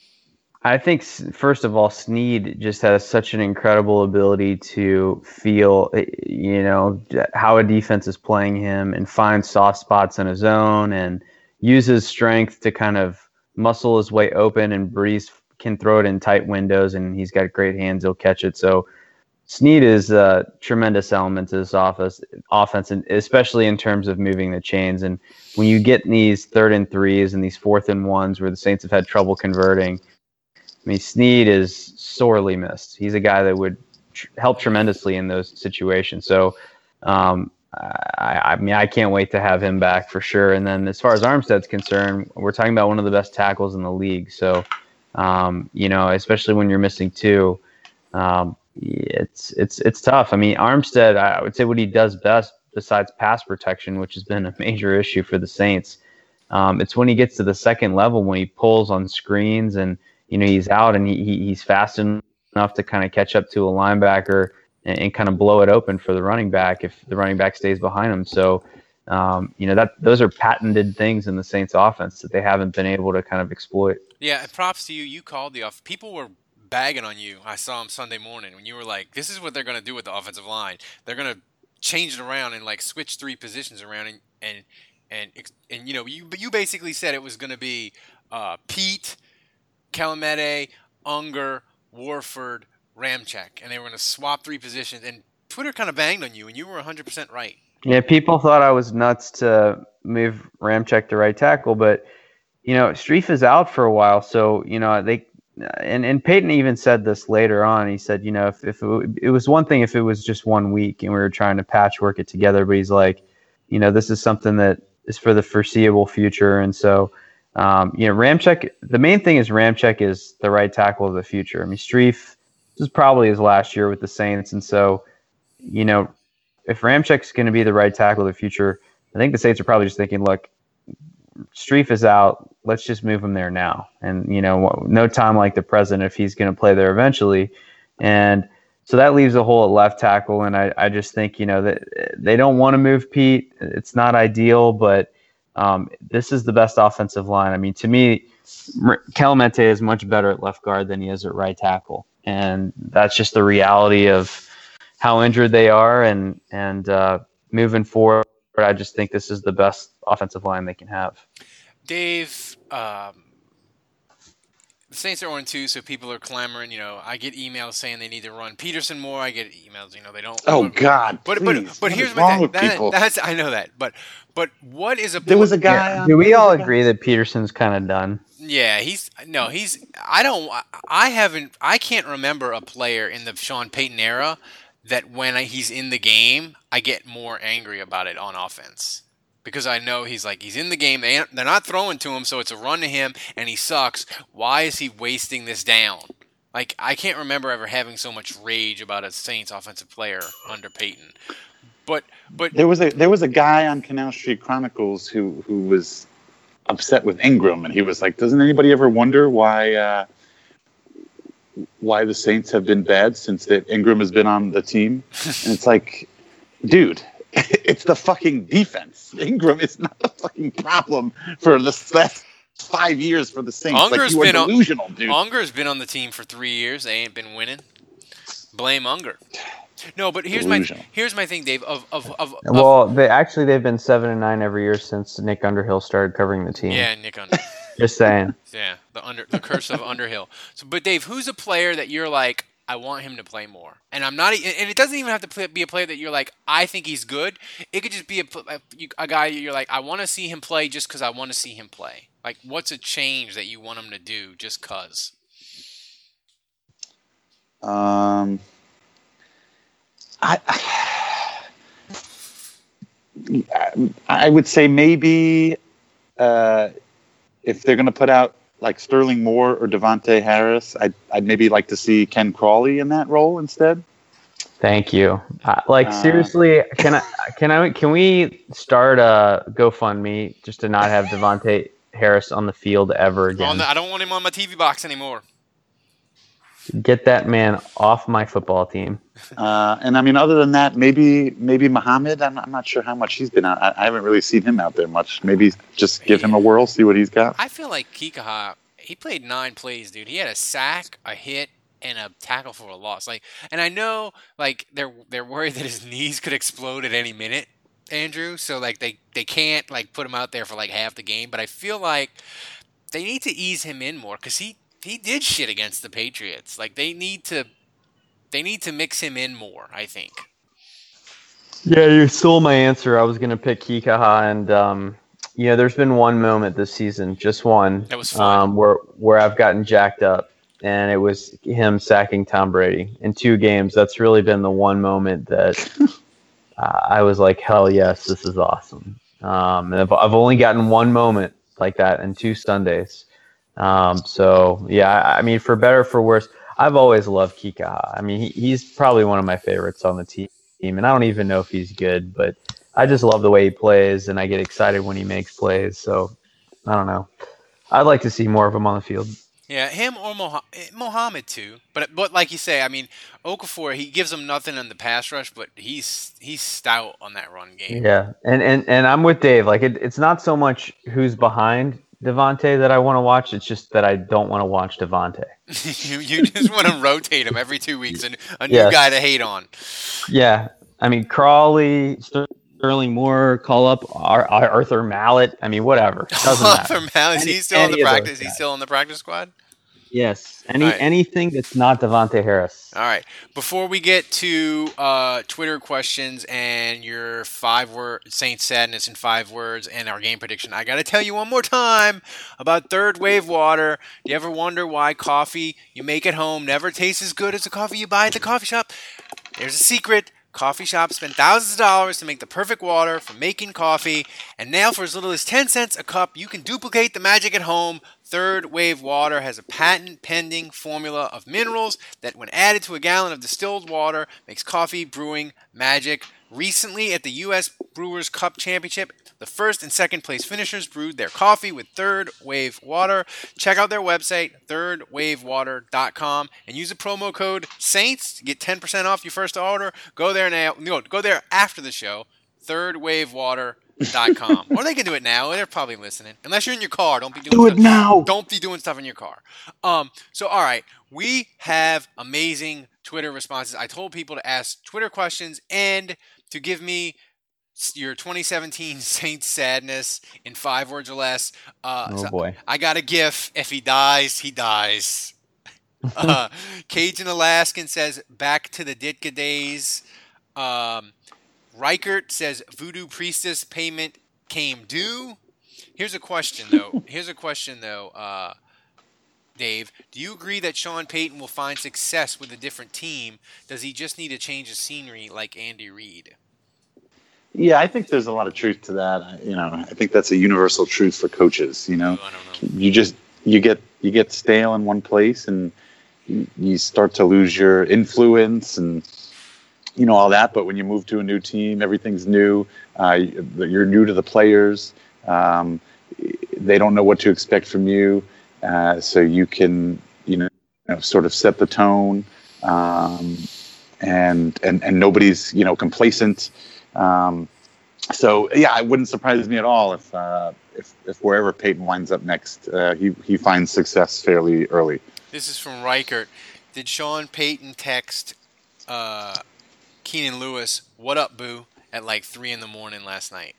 I think, s- first of all, Snead just has such an incredible ability to feel, eh, you know, how a defense is playing him and find soft spots in his own and use his strength to kind of muscle his way open, and Breeze can throw it in tight windows, and he's got great hands. He'll catch it. So Snead is a tremendous element to this office, offense, and especially in terms of moving the chains. And when you get these third and threes and these fourth and ones where the Saints have had trouble converting, I mean, Snead is sorely missed. He's a guy that would tr- help tremendously in those situations. So, um, I, I mean, I can't wait to have him back for sure. And then as far as Armstead's concerned, we're talking about one of the best tackles in the league. So, um, you know, especially when you're missing two, um, it's it's it's tough. I mean, Armstead, I would say what he does best besides pass protection, which has been a major issue for the Saints, um, it's when he gets to the second level, when he pulls on screens and, you know, he's out and he, he he's fast enough to kind of catch up to a linebacker and, and kind of blow it open for the running back if the running back stays behind him. So, um, you know, that those are patented things in the Saints offense that they haven't been able to kind of exploit. Yeah, and props to you. You called the off. People were bagging on you. I saw him Sunday morning when you were like, "This is what they're going to do with the offensive line. They're going to change it around and like switch three positions around and and and, and you know, you you basically said it was going to be uh, Pete, Calamete, Unger, Warford, Ramczyk, and they were going to swap three positions. And Twitter kind of banged on you, and you were one hundred percent right. Yeah, people thought I was nuts to move Ramczyk to right tackle, but you know, Streif is out for a while, so you know they. And and Peyton even said this later on. He said, you know, if, if it, it was one thing if it was just one week and we were trying to patchwork it together, but he's like, you know, this is something that is for the foreseeable future, and so Um, you know, Ramczyk. The main thing is Ramczyk is the right tackle of the future. I mean, Strief, this is probably his last year with the Saints, and so, you know, if Ramczyk's going to be the right tackle of the future, I think the Saints are probably just thinking, look, Strief is out. Let's just move him there now. And, you know, no time like the present if he's going to play there eventually. And so that leaves a hole at left tackle. And I, I just think, you know, that they don't want to move Pete. It's not ideal, but um, this is the best offensive line. I mean, to me, Kelemete is much better at left guard than he is at right tackle. And that's just the reality of how injured they are. And, and uh, moving forward, I just think this is the best offensive line they can have. Dave, um, the Saints are oh and two, so people are clamoring. You know, I get emails saying they need to run Peterson more. I get emails, you know, they don't. Oh but, God! But please. but but What here's is my wrong thing. with That, people? that's I know that. But but what is a There was a guy. Yeah. On, Do we all guy- agree that Peterson's kind of done? Yeah, he's no, he's. I don't. I haven't. I can't remember a player in the Sean Payton era that when he's in the game, I get more angry about it on offense. Because I know he's like, he's in the game, they, they're not throwing to him, so it's a run to him, and he sucks. Why is he wasting this down? Like, I can't remember ever having so much rage about a Saints offensive player under Peyton. But but There was a there was a guy on Canal Street Chronicles who who was upset with Ingram, and he was like, "Doesn't anybody ever wonder why uh, why the Saints have been bad since that Ingram has been on the team?" And it's like, dude. It's the fucking defense. Ingram is not the fucking problem for the last five years for the Saints. Unger's like, you been are on- delusional, dude. Unger's been on the team for three years. They ain't been winning. Blame Unger. No, but here's Delusional. my here's my thing, Dave. Of of of, of Well, they actually they've been seven and nine every year since Nick Underhill started covering the team. yeah, Nick Under. Just saying. Yeah, the under the curse of Underhill. So, but Dave, who's a player that you're like, I want him to play more? And I'm not, e- and it doesn't even have to play, be a player that you're like, I think he's good. It could just be a, a, a guy you're like, I want to see him play just because I want to see him play. Like, what's a change that you want him to do just cause? Um, I I would say maybe uh, if they're going to put out like Sterling Moore or Devontae Harris, I'd, I'd maybe like to see Ken Crawley in that role instead. Thank you. Uh, like Uh, seriously, can I can I can we start a GoFundMe just to not have Devontae Harris on the field ever On again? the, I don't want him on my T V box anymore. Get that man off my football team. Uh, and I mean, other than that, maybe maybe Muhammad. I'm, I'm not sure how much he's been out. I, I haven't really seen him out there much. Maybe just give him a whirl, see what he's got. I feel like Kikaha, he played nine plays, dude. He had a sack, a hit, and a tackle for a loss. Like, and I know, like, they're they're worried that his knees could explode at any minute, Andrew. So like they they can't like put him out there for like half the game. But I feel like they need to ease him in more because he he did shit against the Patriots. Like they need to they need to mix him in more, I think. Yeah, you stole my answer. I was gonna pick Kikaha, and um, you know, there's been one moment this season, just one, That was fun. um, where where I've gotten jacked up, and it was him sacking Tom Brady in two games. That's really been the one moment that uh, I was like, hell yes, this is awesome. Um, and I've, I've only gotten one moment like that in two Sundays. Um, so yeah, I, I mean, for better or for worse, I've always loved Kikaha. I mean, he, he's probably one of my favorites on the team. And I don't even know if he's good, but I just love the way he plays, and I get excited when he makes plays. So I don't know. I'd like to see more of him on the field. Yeah, him or Moha- Mohammed too. But but like you say, I mean, Okafor, he gives them nothing in the pass rush, but he's he's stout on that run game. Yeah, and and, and I'm with Dave. Like it, it's not so much who's behind Devontae that I want to watch. It's just that I don't want to watch Devontae. you you just want to rotate him every two weeks, and a new Yes. guy to hate on. Yeah, I mean Crawley, Sterling Moore, call up Ar- Ar- Arthur Mallet. I mean, whatever. Doesn't matter. Arthur Mal, is Any- he still in the any of those practice? He's guys. still in the practice squad. Yes, any All right. anything that's not Devontae Harris. All right. Before we get to uh, Twitter questions and your five word Saints sadness in five words and our game prediction, I got to tell you one more time about Third Wave Water. Do you ever wonder why coffee you make at home never tastes as good as the coffee you buy at the coffee shop? There's a secret. coffee shops spend thousands of dollars to make the perfect water for making coffee, and now for as little as ten cents a cup, you can duplicate the magic at home. Third Wave Water has a patent-pending formula of minerals that, when added to a gallon of distilled water, makes coffee brewing magic. Recently, at the U S Brewers Cup Championship, the first and second place finishers brewed their coffee with Third Wave Water. Check out their website, third wave water dot com, and use the promo code SAINTS to get ten percent off your first order. Go there now. No, go there after the show, third wave water dot com. Or they can do it now. They're probably listening. Unless you're in your car, don't be doing Do it stuff. now. Don't be doing stuff in your car. Um. So, all right, we have amazing Twitter responses. I told people to ask Twitter questions and to give me your twenty seventeen Saints sadness in five words or less. Uh, Oh, so boy. I got a GIF. If he dies, he dies. uh, Cajun Alaskan says, back to the Ditka days. Um, Reichert says, Voodoo Priestess payment came due. Here's a question, though. Here's a question, though, uh, Dave. Do you agree that Sean Payton will find success with a different team? Does he just need to change the scenery like Andy Reid? Yeah, I think there's a lot of truth to that. I- You know, I think that's a universal truth for coaches. You know, Ooh, I don't know. you just you get you get stale in one place, and you, you start to lose your influence, and you know all that. But when you move to a new team, everything's new. Uh, you're new to the players. Um, they don't know what to expect from you, uh, so you can you know, you know sort of set the tone, um, and and and nobody's you know complacent. Um, so yeah, it wouldn't surprise me at all if uh, if, if wherever Peyton winds up next, uh, he he finds success fairly early. This is from Reichert. Did Sean Payton text uh, Keenan Lewis, "What up, boo?" at like three in the morning last night?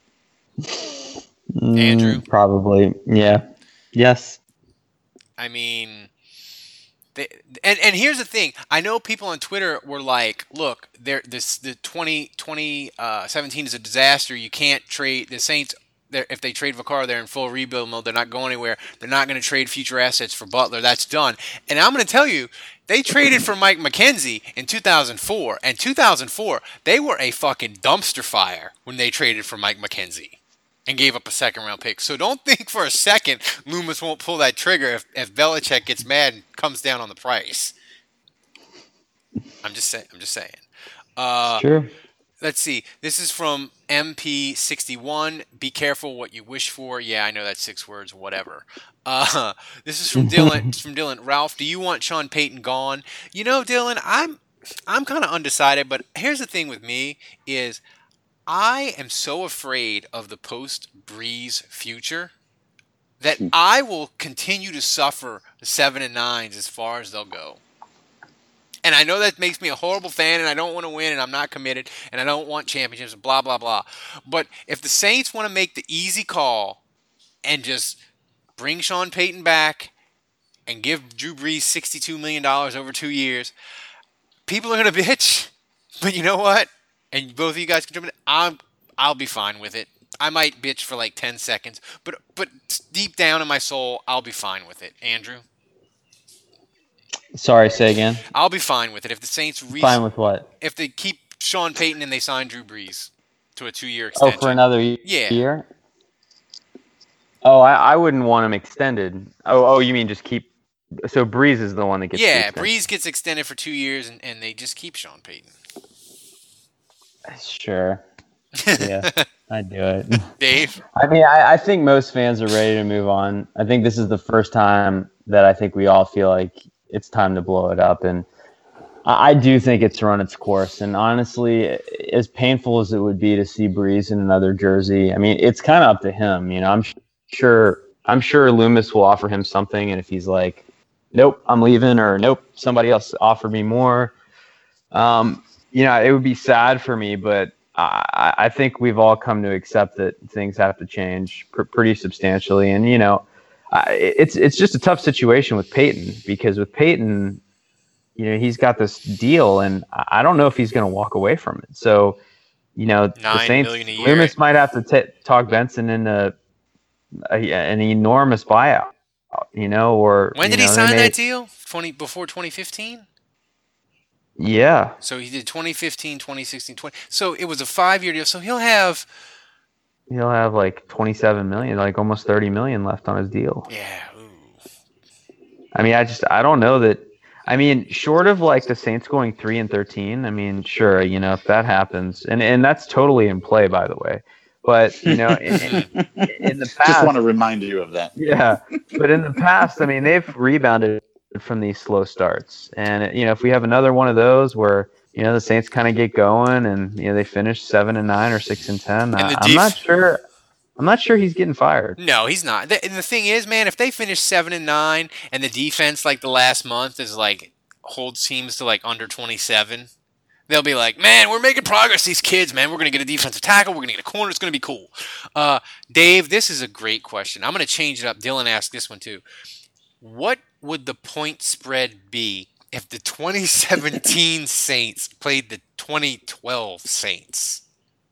Mm, Andrew? Probably. Yeah. Yes. I mean, they, and and here's the thing. I know people on Twitter were like, "Look, there this the twenty seventeen is a disaster. You can't trade the Saints. If they trade Vaccaro, they're in full rebuild mode. They're not going anywhere. They're not going to trade future assets for Butler. That's done." And I'm going to tell you, they traded for Mike McKenzie in two thousand four. And two thousand four, they were a fucking dumpster fire when they traded for Mike McKenzie and gave up a second round pick. So don't think for a second Loomis won't pull that trigger if, if Belichick gets mad and comes down on the price. I'm just saying. I'm just saying. Uh, True. Let's see. This is from M P sixty-one. Be careful what you wish for. Yeah, I know that's six words. Whatever. Uh, this is from Dylan. It's from Dylan. Ralph, do you want Sean Payton gone? You know, Dylan, I'm I'm kind of undecided. But here's the thing with me is I am so afraid of the post-Breeze future that I will continue to suffer the seven and nines as far as they'll go. And I know that makes me a horrible fan, and I don't want to win, and I'm not committed, and I don't want championships, and blah, blah, blah. But if the Saints want to make the easy call and just bring Sean Payton back and give Drew Brees sixty-two million dollars over two years, people are going to bitch. But you know what? And both of you guys can jump in. I'm, I'll be fine with it. I might bitch for like ten seconds, but but deep down in my soul, I'll be fine with it. Andrew? Sorry, say again. I'll be fine with it if the Saints re- Fine with what? if they keep Sean Payton and they sign Drew Brees to a two-year Oh, extension. for another y- Yeah. year? Oh, I, I wouldn't want him extended. Oh, oh, you mean just keep? So Breeze is the one that gets. the Yeah, extension. Brees gets extended for two years, and, and they just keep Sean Payton. Sure. Yeah, I'd do it. Dave? I mean, I, I think most fans are ready to move on. I think this is the first time that I think we all feel like it's time to blow it up, and I, I do think it's run its course. And honestly, as painful as it would be to see Breeze in another jersey, I mean, it's kind of up to him. You know, I'm sure I'm sure Loomis will offer him something, and if he's like, "Nope, I'm leaving," or "Nope, somebody else offered me more," um, you know, it would be sad for me, but I, I think we've all come to accept that things have to change pr- pretty substantially. And, you know, I, it's it's just a tough situation with Peyton, because with Peyton, you know, he's got this deal, and I don't know if he's going to walk away from it. So, you know, the Nine Saints, million a year. Loomis might have to t- talk Benson into a, an enormous buyout, you know, or When you did he know, they sign may- that deal? Twenty before twenty fifteen? Yeah, So he did twenty fifteen, twenty sixteen, twenty. So it was a five-year deal. So he'll have, he'll have like twenty-seven million, like almost thirty million left on his deal. yeah. Ooh. I mean, I just I don't know that. I mean, short of like the Saints going three and thirteen, I mean, sure, you know, if that happens, and and that's totally in play, by the way. But you know, in, in, in the past, Just want to remind you of that. yeah. But in the past, I mean, they've rebounded from these slow starts, and you know, if we have another one of those where you know the Saints kind of get going and you know they finish seven and nine or six and ten, And I, the I'm def- not sure. I'm not sure he's getting fired. No, he's not. The, and the thing is, man, if they finish seven and nine, and the defense like the last month is like holds teams to like under twenty-seven, they'll be like, man, we're making progress. These kids, man, we're gonna get a defensive tackle. We're gonna get a corner. It's gonna be cool. Uh, Dave, this is a great question. I'm gonna change it up. Dylan asked this one too. What would the point spread be if the twenty seventeen Saints played the twenty twelve Saints?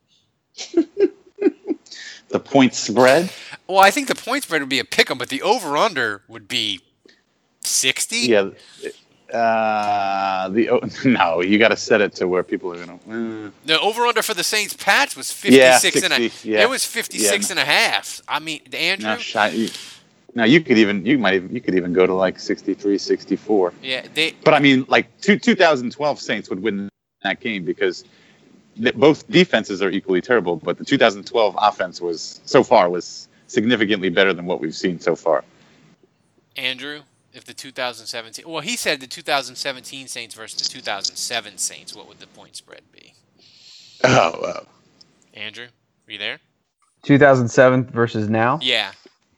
The point spread? Well, I think the point spread would be a pick 'em, but the over-under would be sixty? Yeah. Uh, the oh, no, you got to set it to where people are going to. Uh, The over-under for the Saints Pats was fifty-six Yeah, and a sixty, yeah. It was fifty-six Yeah. and a half. I mean, Andrew? no, shy, you, no, you could even you might even, you could even go to like sixty-three, sixty-four. Yeah, they But I mean, like two, twenty twelve Saints would win that game because th- both defenses are equally terrible. But the two thousand twelve offense was so far was significantly better than what we've seen so far. Andrew, if the two thousand seventeen Well, he said the two thousand seventeen Saints versus the two thousand seven Saints, what would the point spread be? Oh, wow. Andrew, are you there? two thousand seven versus now. Yeah.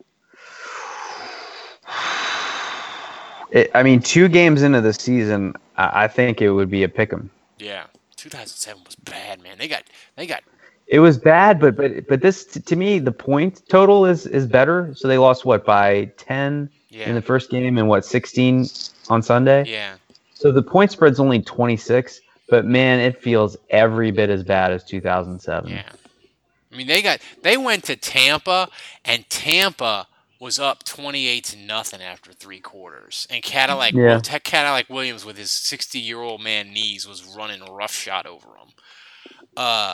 It, I mean, two games into the season, I, I think it would be a pick 'em. Yeah. two thousand seven was bad, man. They got they got It was bad, but but but this t- to me the point total is is better. So they lost what by ten yeah. in the first game and what sixteen on Sunday. yeah. So the point spread's only twenty-six, but man, it feels every bit as bad as two thousand seven. Yeah. I mean, they got they went to Tampa, and Tampa was up twenty-eight to nothing after three quarters. And Cadillac, Yeah. well, Cadillac Williams with his sixty-year-old man knees was running roughshod over him. Uh,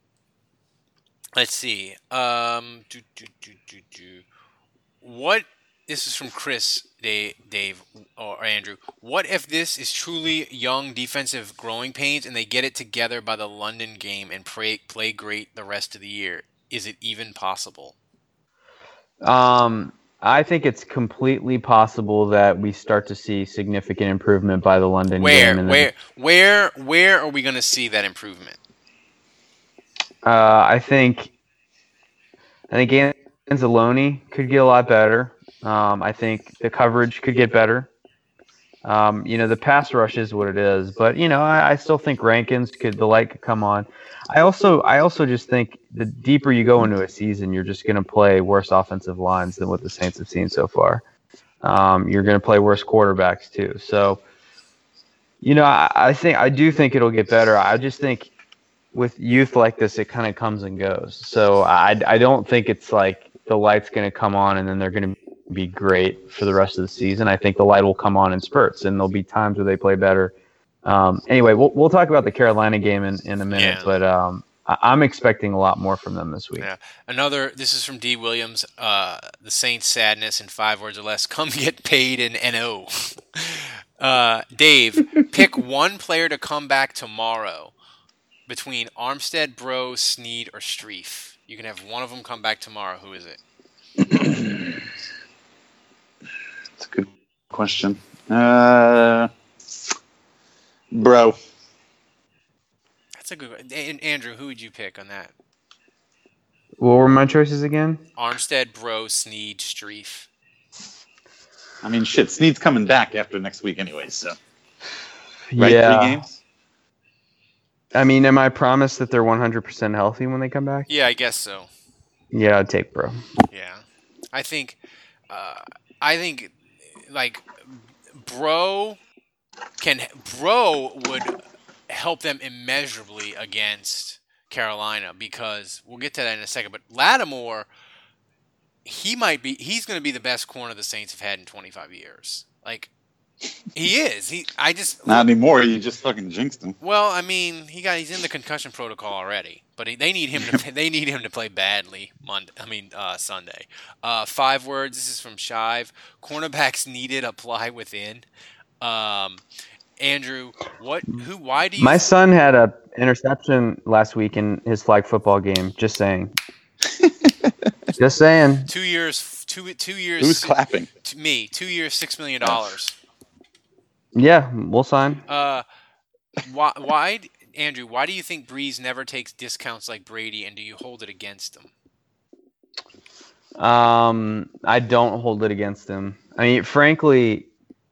let's see. Um, do, do, do, do, do. What? This is from Chris, Dave, Dave, or Andrew. What if this is truly young defensive growing pains and they get it together by the London game and pray, play great the rest of the year? Is it even possible? Um, I think it's completely possible that we start to see significant improvement by the London Where, game. and then- where, where, where are we going to see that improvement? Uh, I think I think Anzalone could get a lot better. Um, I think the coverage could get better. Um, you know, the pass rush is what it is, but you know, I, I still think Rankins could the light could come on. I also I also just think the deeper you go into a season, you're just going to play worse offensive lines than what the Saints have seen so far. Um, you're going to play worse quarterbacks too. So, you know, I, I think I do think it'll get better. I just think with youth like this, it kind of comes and goes. So I I don't think it's like the light's going to come on and then they're going to be great for the rest of the season. I think the light will come on in spurts, and there'll be times where they play better. Um, anyway, we'll we'll talk about the Carolina game in, in a minute, Yeah. but um, I, I'm expecting a lot more from them this week. Yeah. Another, this is from D. Williams, uh, the Saints' sadness in five words or less. Come get paid in N O. Uh, Dave, pick one player to come back tomorrow between Armstead, Bro, Snead, or Streif. You can have one of them come back tomorrow. Who is it? That's a good question. Uh, bro. That's a good one. A- Andrew, who would you pick on that? What were my choices again? Armstead, Bro, Snead, Streif. I mean, shit, Snead's coming back after next week anyway, so. Right, Yeah. three games? I mean, am I promised that they're one hundred percent healthy when they come back? Yeah, I guess so. Yeah, I'd take Bro. Yeah, I think, uh, I think, like, Bro can Bro would help them immeasurably against Carolina because we'll get to that in a second. But Lattimore, he might be, he's going to be the best corner the Saints have had in twenty-five years. Like, He is. He. I just. Not anymore. You just fucking jinxed him. Well, I mean, he got. He's in the concussion protocol already, but he, they need him to. They need him to play badly Monday. I mean, uh, Sunday. Uh, five words. This is from Shive. Cornerbacks needed. Apply within. Um, Andrew, what? Who? Why do you? My son had a interception last week in his flag football game. Just saying. Just saying. Two years. Two. Two years. Who's clapping? To me. Two years. Six million dollars. Yeah, we'll sign. Uh, why? Why, Andrew? Why do you think Breeze never takes discounts like Brady, and do you hold it against him? Um, I don't hold it against him. I mean, frankly,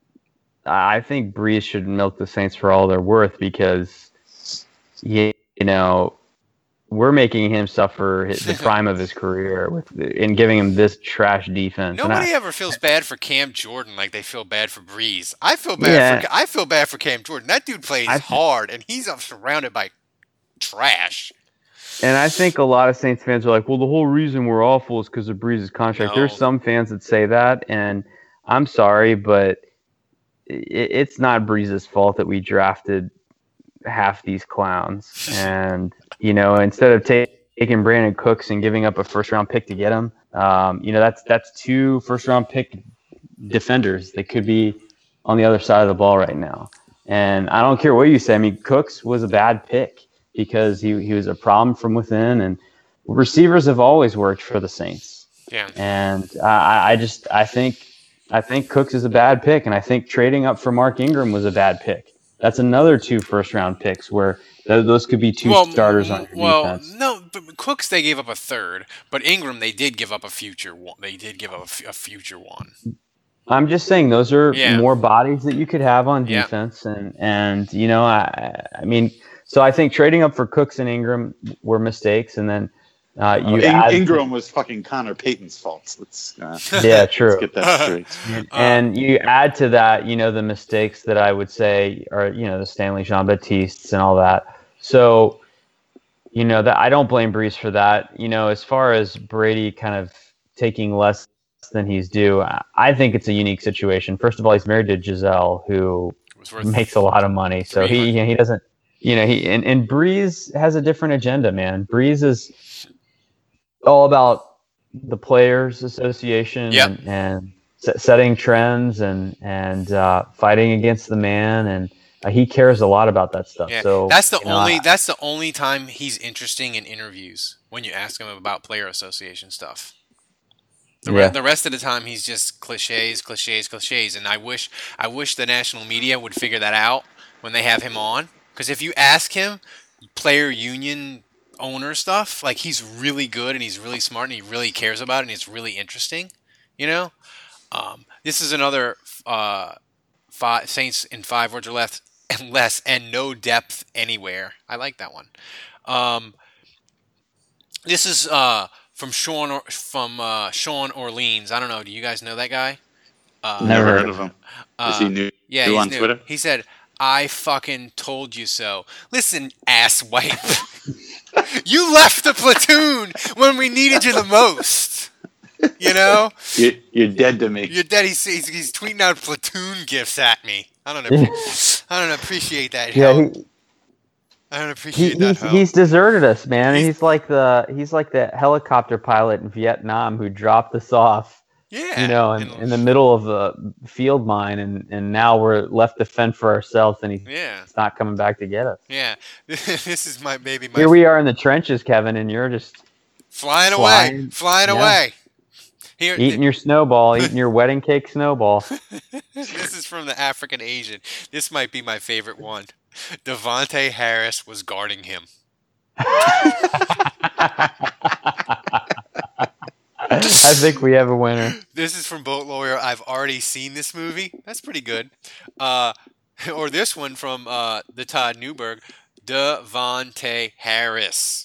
I think Breeze should milk the Saints for all they're worth because, you, you know, we're making him suffer his, the prime of his career with in giving him this trash defense. Nobody I, ever feels bad for Cam Jordan like they feel bad for Breeze. I feel bad Yeah. for I feel bad for Cam Jordan. That dude plays I- hard, and he's surrounded by trash. And I think a lot of Saints fans are like, well, the whole reason we're awful is because of Breeze's contract. No. There's some fans that say that, and I'm sorry, but it, it's not Breeze's fault that we drafted half these clowns. And, you know, instead of ta- taking Brandon Cooks and giving up a first-round pick to get him, um, you know, that's that's two first-round pick defenders that could be on the other side of the ball right now. And I don't care what you say. I mean, Cooks was a bad pick because he, he was a problem from within, and receivers have always worked for the Saints. Yeah. And I, I just I think I think Cooks is a bad pick, and I think trading up for Mark Ingram was a bad pick. That's another two first round picks where th- those could be two well, starters on your well, defense. no, but Cooks they gave up a third, but Ingram they did give up a future one. They did give up a, f- a future one. I'm just saying those are Yeah. more bodies that you could have on Yeah. defense, and and you know I I mean so I think trading up for Cooks and Ingram were mistakes, and then uh, you In- add Ingram was fucking Connor Payton's fault. Let's, uh, yeah true. let's get that straight. And you add to that, you know, the mistakes that I would say are, you know, the Stanley Jean-Baptistes and all that. So, you know, that I don't blame Breeze for that. You know, as far as Brady kind of taking less than he's due, I- I think it's a unique situation. First of all, he's married to Giselle, who It was worth makes a lot of money. So he he doesn't, you know, he and, and Breeze has a different agenda, man. Breeze is all about the Players Association Yep. and, and set, setting trends and and uh, fighting against the man, and uh, he cares a lot about that stuff. Yeah, So that's the you know, only I- that's the only time he's interesting in interviews when you ask him about player association stuff. The, re- Yeah. the rest of the time he's just cliches, cliches, cliches, and I wish I wish the national media would figure that out when they have him on. Because if you ask him player union owner stuff, like he's really good and he's really smart and he really cares about it and it's really interesting. You know, um, this is another uh, five, Saints in five words or less, and less, and no depth anywhere. I like that one. Um, this is uh, from Sean or, from uh, Sean Orleans. I don't know. Do you guys know that guy? Uh, Never heard of him. uh, Is he new, yeah, new he's on new. Twitter? He said, "I fucking told you so." Listen, asswipe. You left the platoon when we needed you the most. You know, You're, you're dead to me. your daddy he's, he's tweeting out platoon gifts at me. I don't appre- I don't appreciate that. yeah, help. he, I don't he appreciate that. he's, help. he's deserted us, man. He's- He's, like the he's like the helicopter pilot in Vietnam who dropped us off, yeah, you know, in, and- in the middle of a field mine, and, and now we're left to fend for ourselves, and he's, yeah, he's not coming back to get us. yeah. This is my baby. My Here we are in the trenches, Kevin, and you're just flying, away, flying. flying Yeah. away. Here, eating your snowball, eating your wedding cake snowball. this is from the African Asian. This might be my favorite one. Devontae Harris was guarding him. I think we have a winner. This is from Boat Lawyer. I've already seen this movie. That's pretty good. Uh, or this one from uh, the Todd Newberg. Devontae Harris.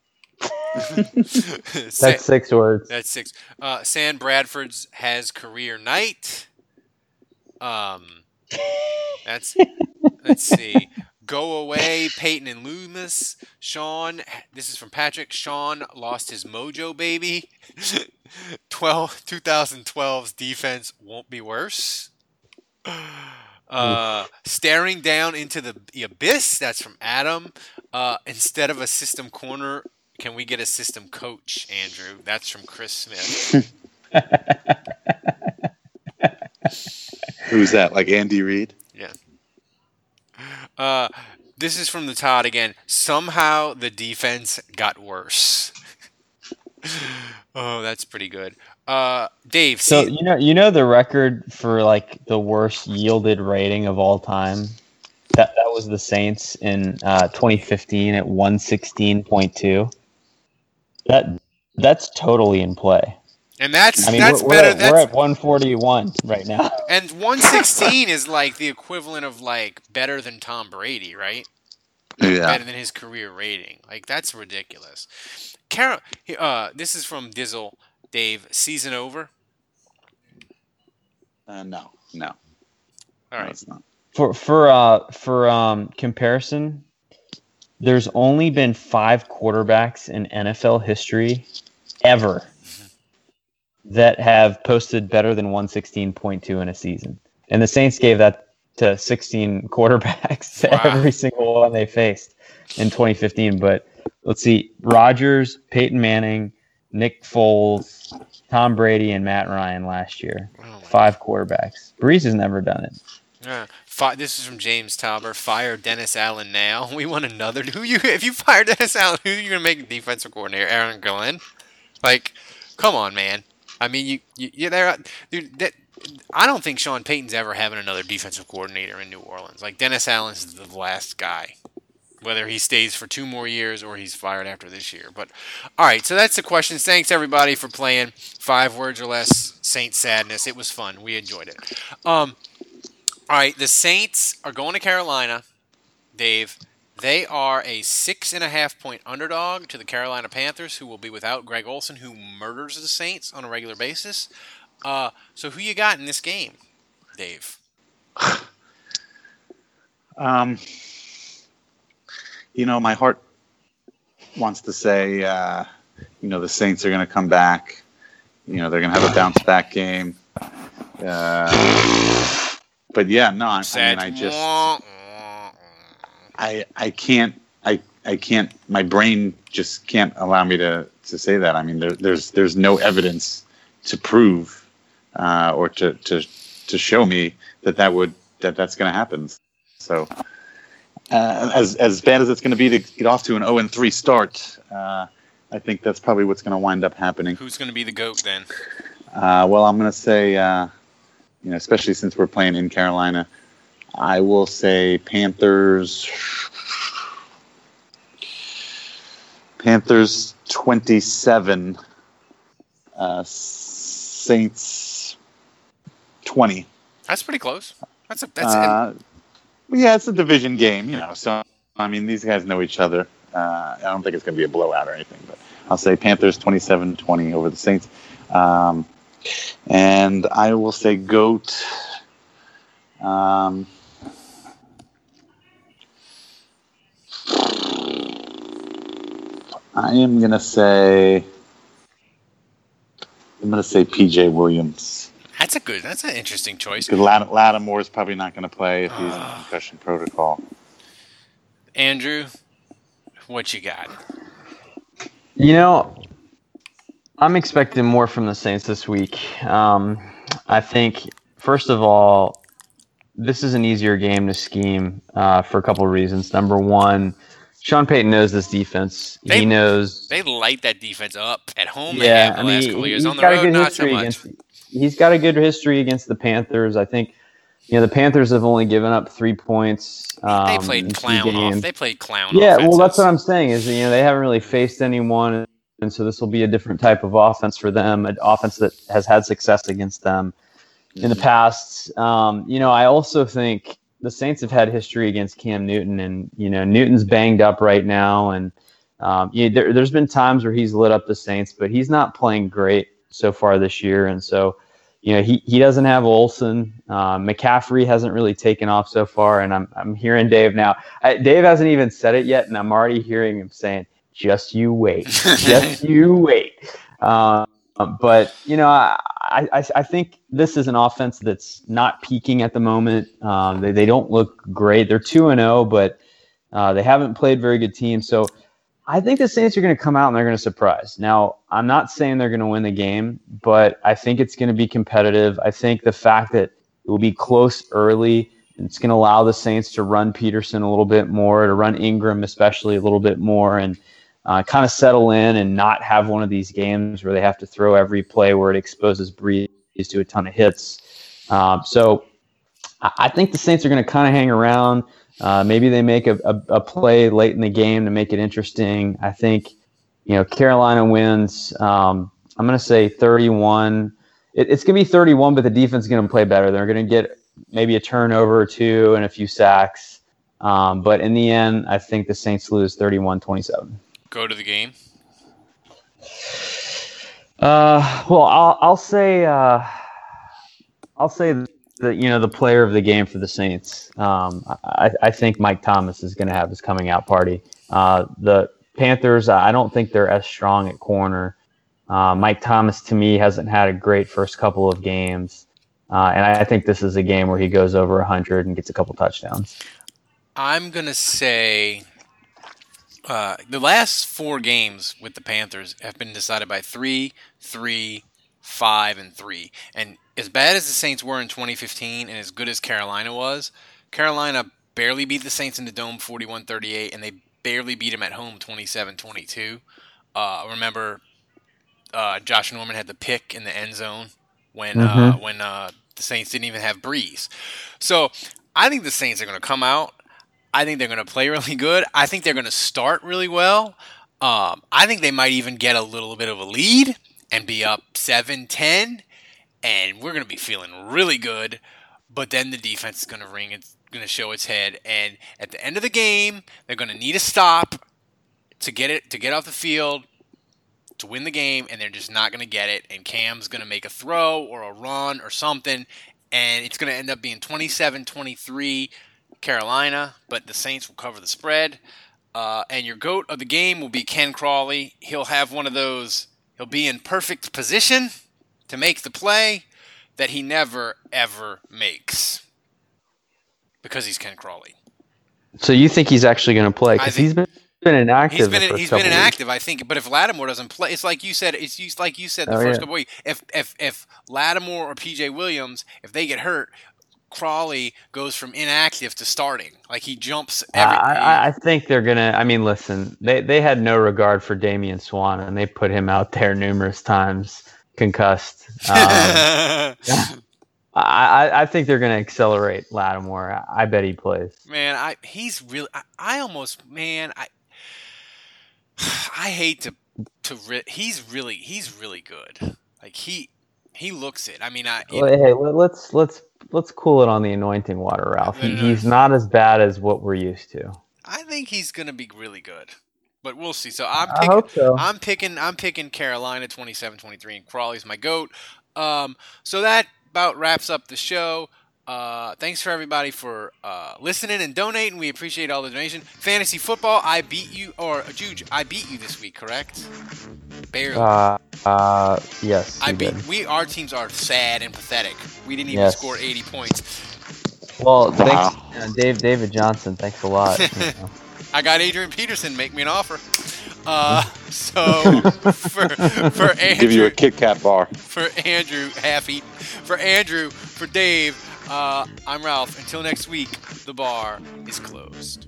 That's six words. That's six. Uh, Sam Bradford's has career night. Um, that's let's see. Go away, Peyton and Loomis. Sean, this is from Patrick. Sean lost his mojo, baby. twelve, twenty twelve's defense won't be worse. Uh, staring down into the, the abyss. That's from Adam. Uh, instead of a system corner, can we get a system coach, Andrew? That's from Chris Smith. Who's that? Like Andy Reid? Yeah. Uh, this is from the Todd again. Somehow the defense got worse. Oh, that's pretty good. Uh, Dave. So see- you know, you know the record for like the worst yielded rating of all time. That that was the Saints in uh, twenty fifteen at one sixteen point two. That that's totally in play. and that's I mean, that's we're, better. we're, at, that's we're at one forty-one right now. and one sixteen is like the equivalent of like better than Tom Brady, right? Yeah. Better than his career rating. Like that's ridiculous. Carol, uh, this is from Dizzle. Dave, season over? Uh, no, no. All No, right. it's not. For for uh for um comparison, there's only been five quarterbacks in N F L history ever that have posted better than one sixteen point two in a season. And the Saints gave that to sixteen quarterbacks, Wow. every single one they faced in twenty fifteen. But let's see, Rodgers, Peyton Manning, Nick Foles, Tom Brady, and Matt Ryan last year. Oh my Five quarterbacks. Breeze has never done it. Yeah. Fi- this is from James Tauber. Fire Dennis Allen now. We want another. Who you? If you fire Dennis Allen, who are you gonna make defensive coordinator? Aaron Glenn? Like, come on, man. I mean, you you you there, dude. That, I don't think Sean Payton's ever having another defensive coordinator in New Orleans. Like Dennis Allen's the last guy. Whether he stays for two more years or he's fired after this year. But all right, so that's the questions. Thanks everybody for playing. Five words or less. Saints sadness. It was fun. We enjoyed it. Um. All right, the Saints are going to Carolina, Dave. They are a six and a half point underdog to the Carolina Panthers, who will be without Greg Olsen, who murders the Saints on a regular basis. Uh, so who you got in this game, Dave? Um, you know, my heart wants to say, uh, you know, the Saints are going to come back. You know, they're going to have a bounce back game. Uh, but yeah, no, I, I mean, I just, I, I can't, I, I can't. My brain just can't allow me to, to say that. I mean, there, there's, there's no evidence to prove uh, or to, to, to show me that that would, that that's going to happen. So, uh, as as bad as it's going to be to get off to an oh and three start, uh, I think that's probably what's going to wind up happening. Who's going to be the GOAT then? Uh, well, I'm going to say, uh, you know, especially since we're playing in Carolina, I will say Panthers. Panthers twenty-seven, uh, Saints twenty. That's pretty close. That's a that's Uh, yeah, it's a division game, you know. So I mean, these guys know each other. Uh, I don't think it's going to be a blowout or anything, but I'll say Panthers twenty-seven twenty over the Saints. Um, and I will say GOAT. Um, I am going to say. I'm going to say P J Williams. that's a good. That's an interesting choice. Because Lat- Lattimore is probably not going to play if he's in concussion protocol. Andrew, what you got? You know, I'm expecting more from the Saints this week. Um, I think, first of all, this is an easier game to scheme uh, for a couple of reasons. Number one, Sean Payton knows this defense. They- he knows. They light that defense up at home. They Yeah, have the I last mean, couple he- years he's on the got a road, good not so history much. against. He's got a good history against the Panthers. I think, you know, the Panthers have only given up three points. Um, They in played two clown off. games. They played clown. Yeah, well, that's offenses. what I'm saying is, you know, they haven't really faced anyone, and so this will be a different type of offense for them, an offense that has had success against them in the past. Um, you know, I also think the Saints have had history against Cam Newton, and, you know, Newton's banged up right now, and um, you know, there, there's been times where he's lit up the Saints, but he's not playing great so far this year, and so, you know, he, he doesn't have Olsen. Uh, McCaffrey hasn't really taken off so far, and I'm I'm hearing Dave now. I, Dave hasn't even said it yet, and I'm already hearing him saying, "Just you wait, just you wait." Um, but you know, I, I, I, I think this is an offense that's not peaking at the moment. Um, they, they don't look great. They're two and oh, but uh, they haven't played very good teams. So I think the Saints are going to come out and they're going to surprise. Now, I'm not saying they're going to win the game, but I think it's going to be competitive. I think the fact that it will be close early, it's going to allow the Saints to run Peterson a little bit more, to run Ingram especially a little bit more, and uh, kind of settle in and not have one of these games where they have to throw every play where it exposes Breeze to a ton of hits. Um, so I think the Saints are going to kind of hang around. Uh, maybe they make a, a, a play late in the game to make it interesting. I think, you know, Carolina wins. Um, I'm going to say thirty-one. It, it's going to be thirty-one, but the defense is going to play better. They're going to get maybe a turnover or two and a few sacks. Um, but in the end, I think the Saints lose thirty-one twenty-seven. Go to the game. Uh, well, I'll I'll say uh, I'll say the you know the player of the game for the Saints. Um, I I think Mike Thomas is going to have his coming out party. Uh, the Panthers, I don't think they're as strong at corner. Uh, Mike Thomas to me hasn't had a great first couple of games, uh, and I, I think this is a game where he goes over one hundred and gets a couple touchdowns. I'm gonna say. Uh, the last four games with the Panthers have been decided by three, three, five, and three. And as bad as the Saints were in twenty fifteen and as good as Carolina was, Carolina barely beat the Saints in the Dome forty-one thirty-eight, and they barely beat them at home twenty-seven twenty-two. Uh, remember, uh, Josh Norman had the pick in the end zone when mm-hmm. uh, when uh, the Saints didn't even have Breeze. So I think the Saints are going to come out. I think they're going to play really good. I think they're going to start really well. Um, I think they might even get a little bit of a lead and be up seven ten, and we're going to be feeling really good. But then the defense is going to ring. It's going to show its head, and at the end of the game, they're going to need a stop to get it to get off the field to win the game, and they're just not going to get it. And Cam's going to make a throw or a run or something, and it's going to end up being twenty-seven twenty-three. Carolina, but the Saints will cover the spread. Uh, and your GOAT of the game will be Ken Crawley. He'll have one of those, he'll be in perfect position to make the play that he never, ever makes. Because he's Ken Crawley. So you think he's actually going to play? Because he's been, been inactive. He's been, the he's been inactive, weeks. I think. But if Lattimore doesn't play, it's like you said, it's used, like you said the oh, first yeah. couple weeks. If, if, if Lattimore or P J Williams, if they get hurt, Crawley goes from inactive to starting. Like he jumps every uh, I, I think they're gonna I mean listen, they they had no regard for Damian Swann and they put him out there numerous times concussed. Um, I, I I think they're gonna accelerate Lattimore. I, I bet he plays. Man, I he's really I, I almost man I I hate to to re- he's really he's really good. Like he He looks it. I mean, I. Well, hey, let's let's let's cool it on the anointing water, Ralph. He, he's not as bad as what we're used to. I think he's going to be really good, but we'll see. So I'm I picking. hope so. I'm picking. I'm picking Carolina twenty-seven twenty-three, and Crawley's my GOAT. Um, so that about wraps up the show. Uh, thanks for everybody for uh, listening and donating. We appreciate all the donation. Fantasy football, I beat you, or Juge, I beat you this week, correct? Barely. Uh, uh yes. I beat. Did. We our teams are sad and pathetic. We didn't even yes. score eighty points. Well, wow. thanks, uh, Dave David Johnson. Thanks a lot. You know. I got Adrian Peterson. Make me an offer. Uh, so for for Andrew, give you a Kit Kat bar. For Andrew, half eaten. For Andrew, for Dave, uh, I'm Ralph. Until next week, the bar is closed.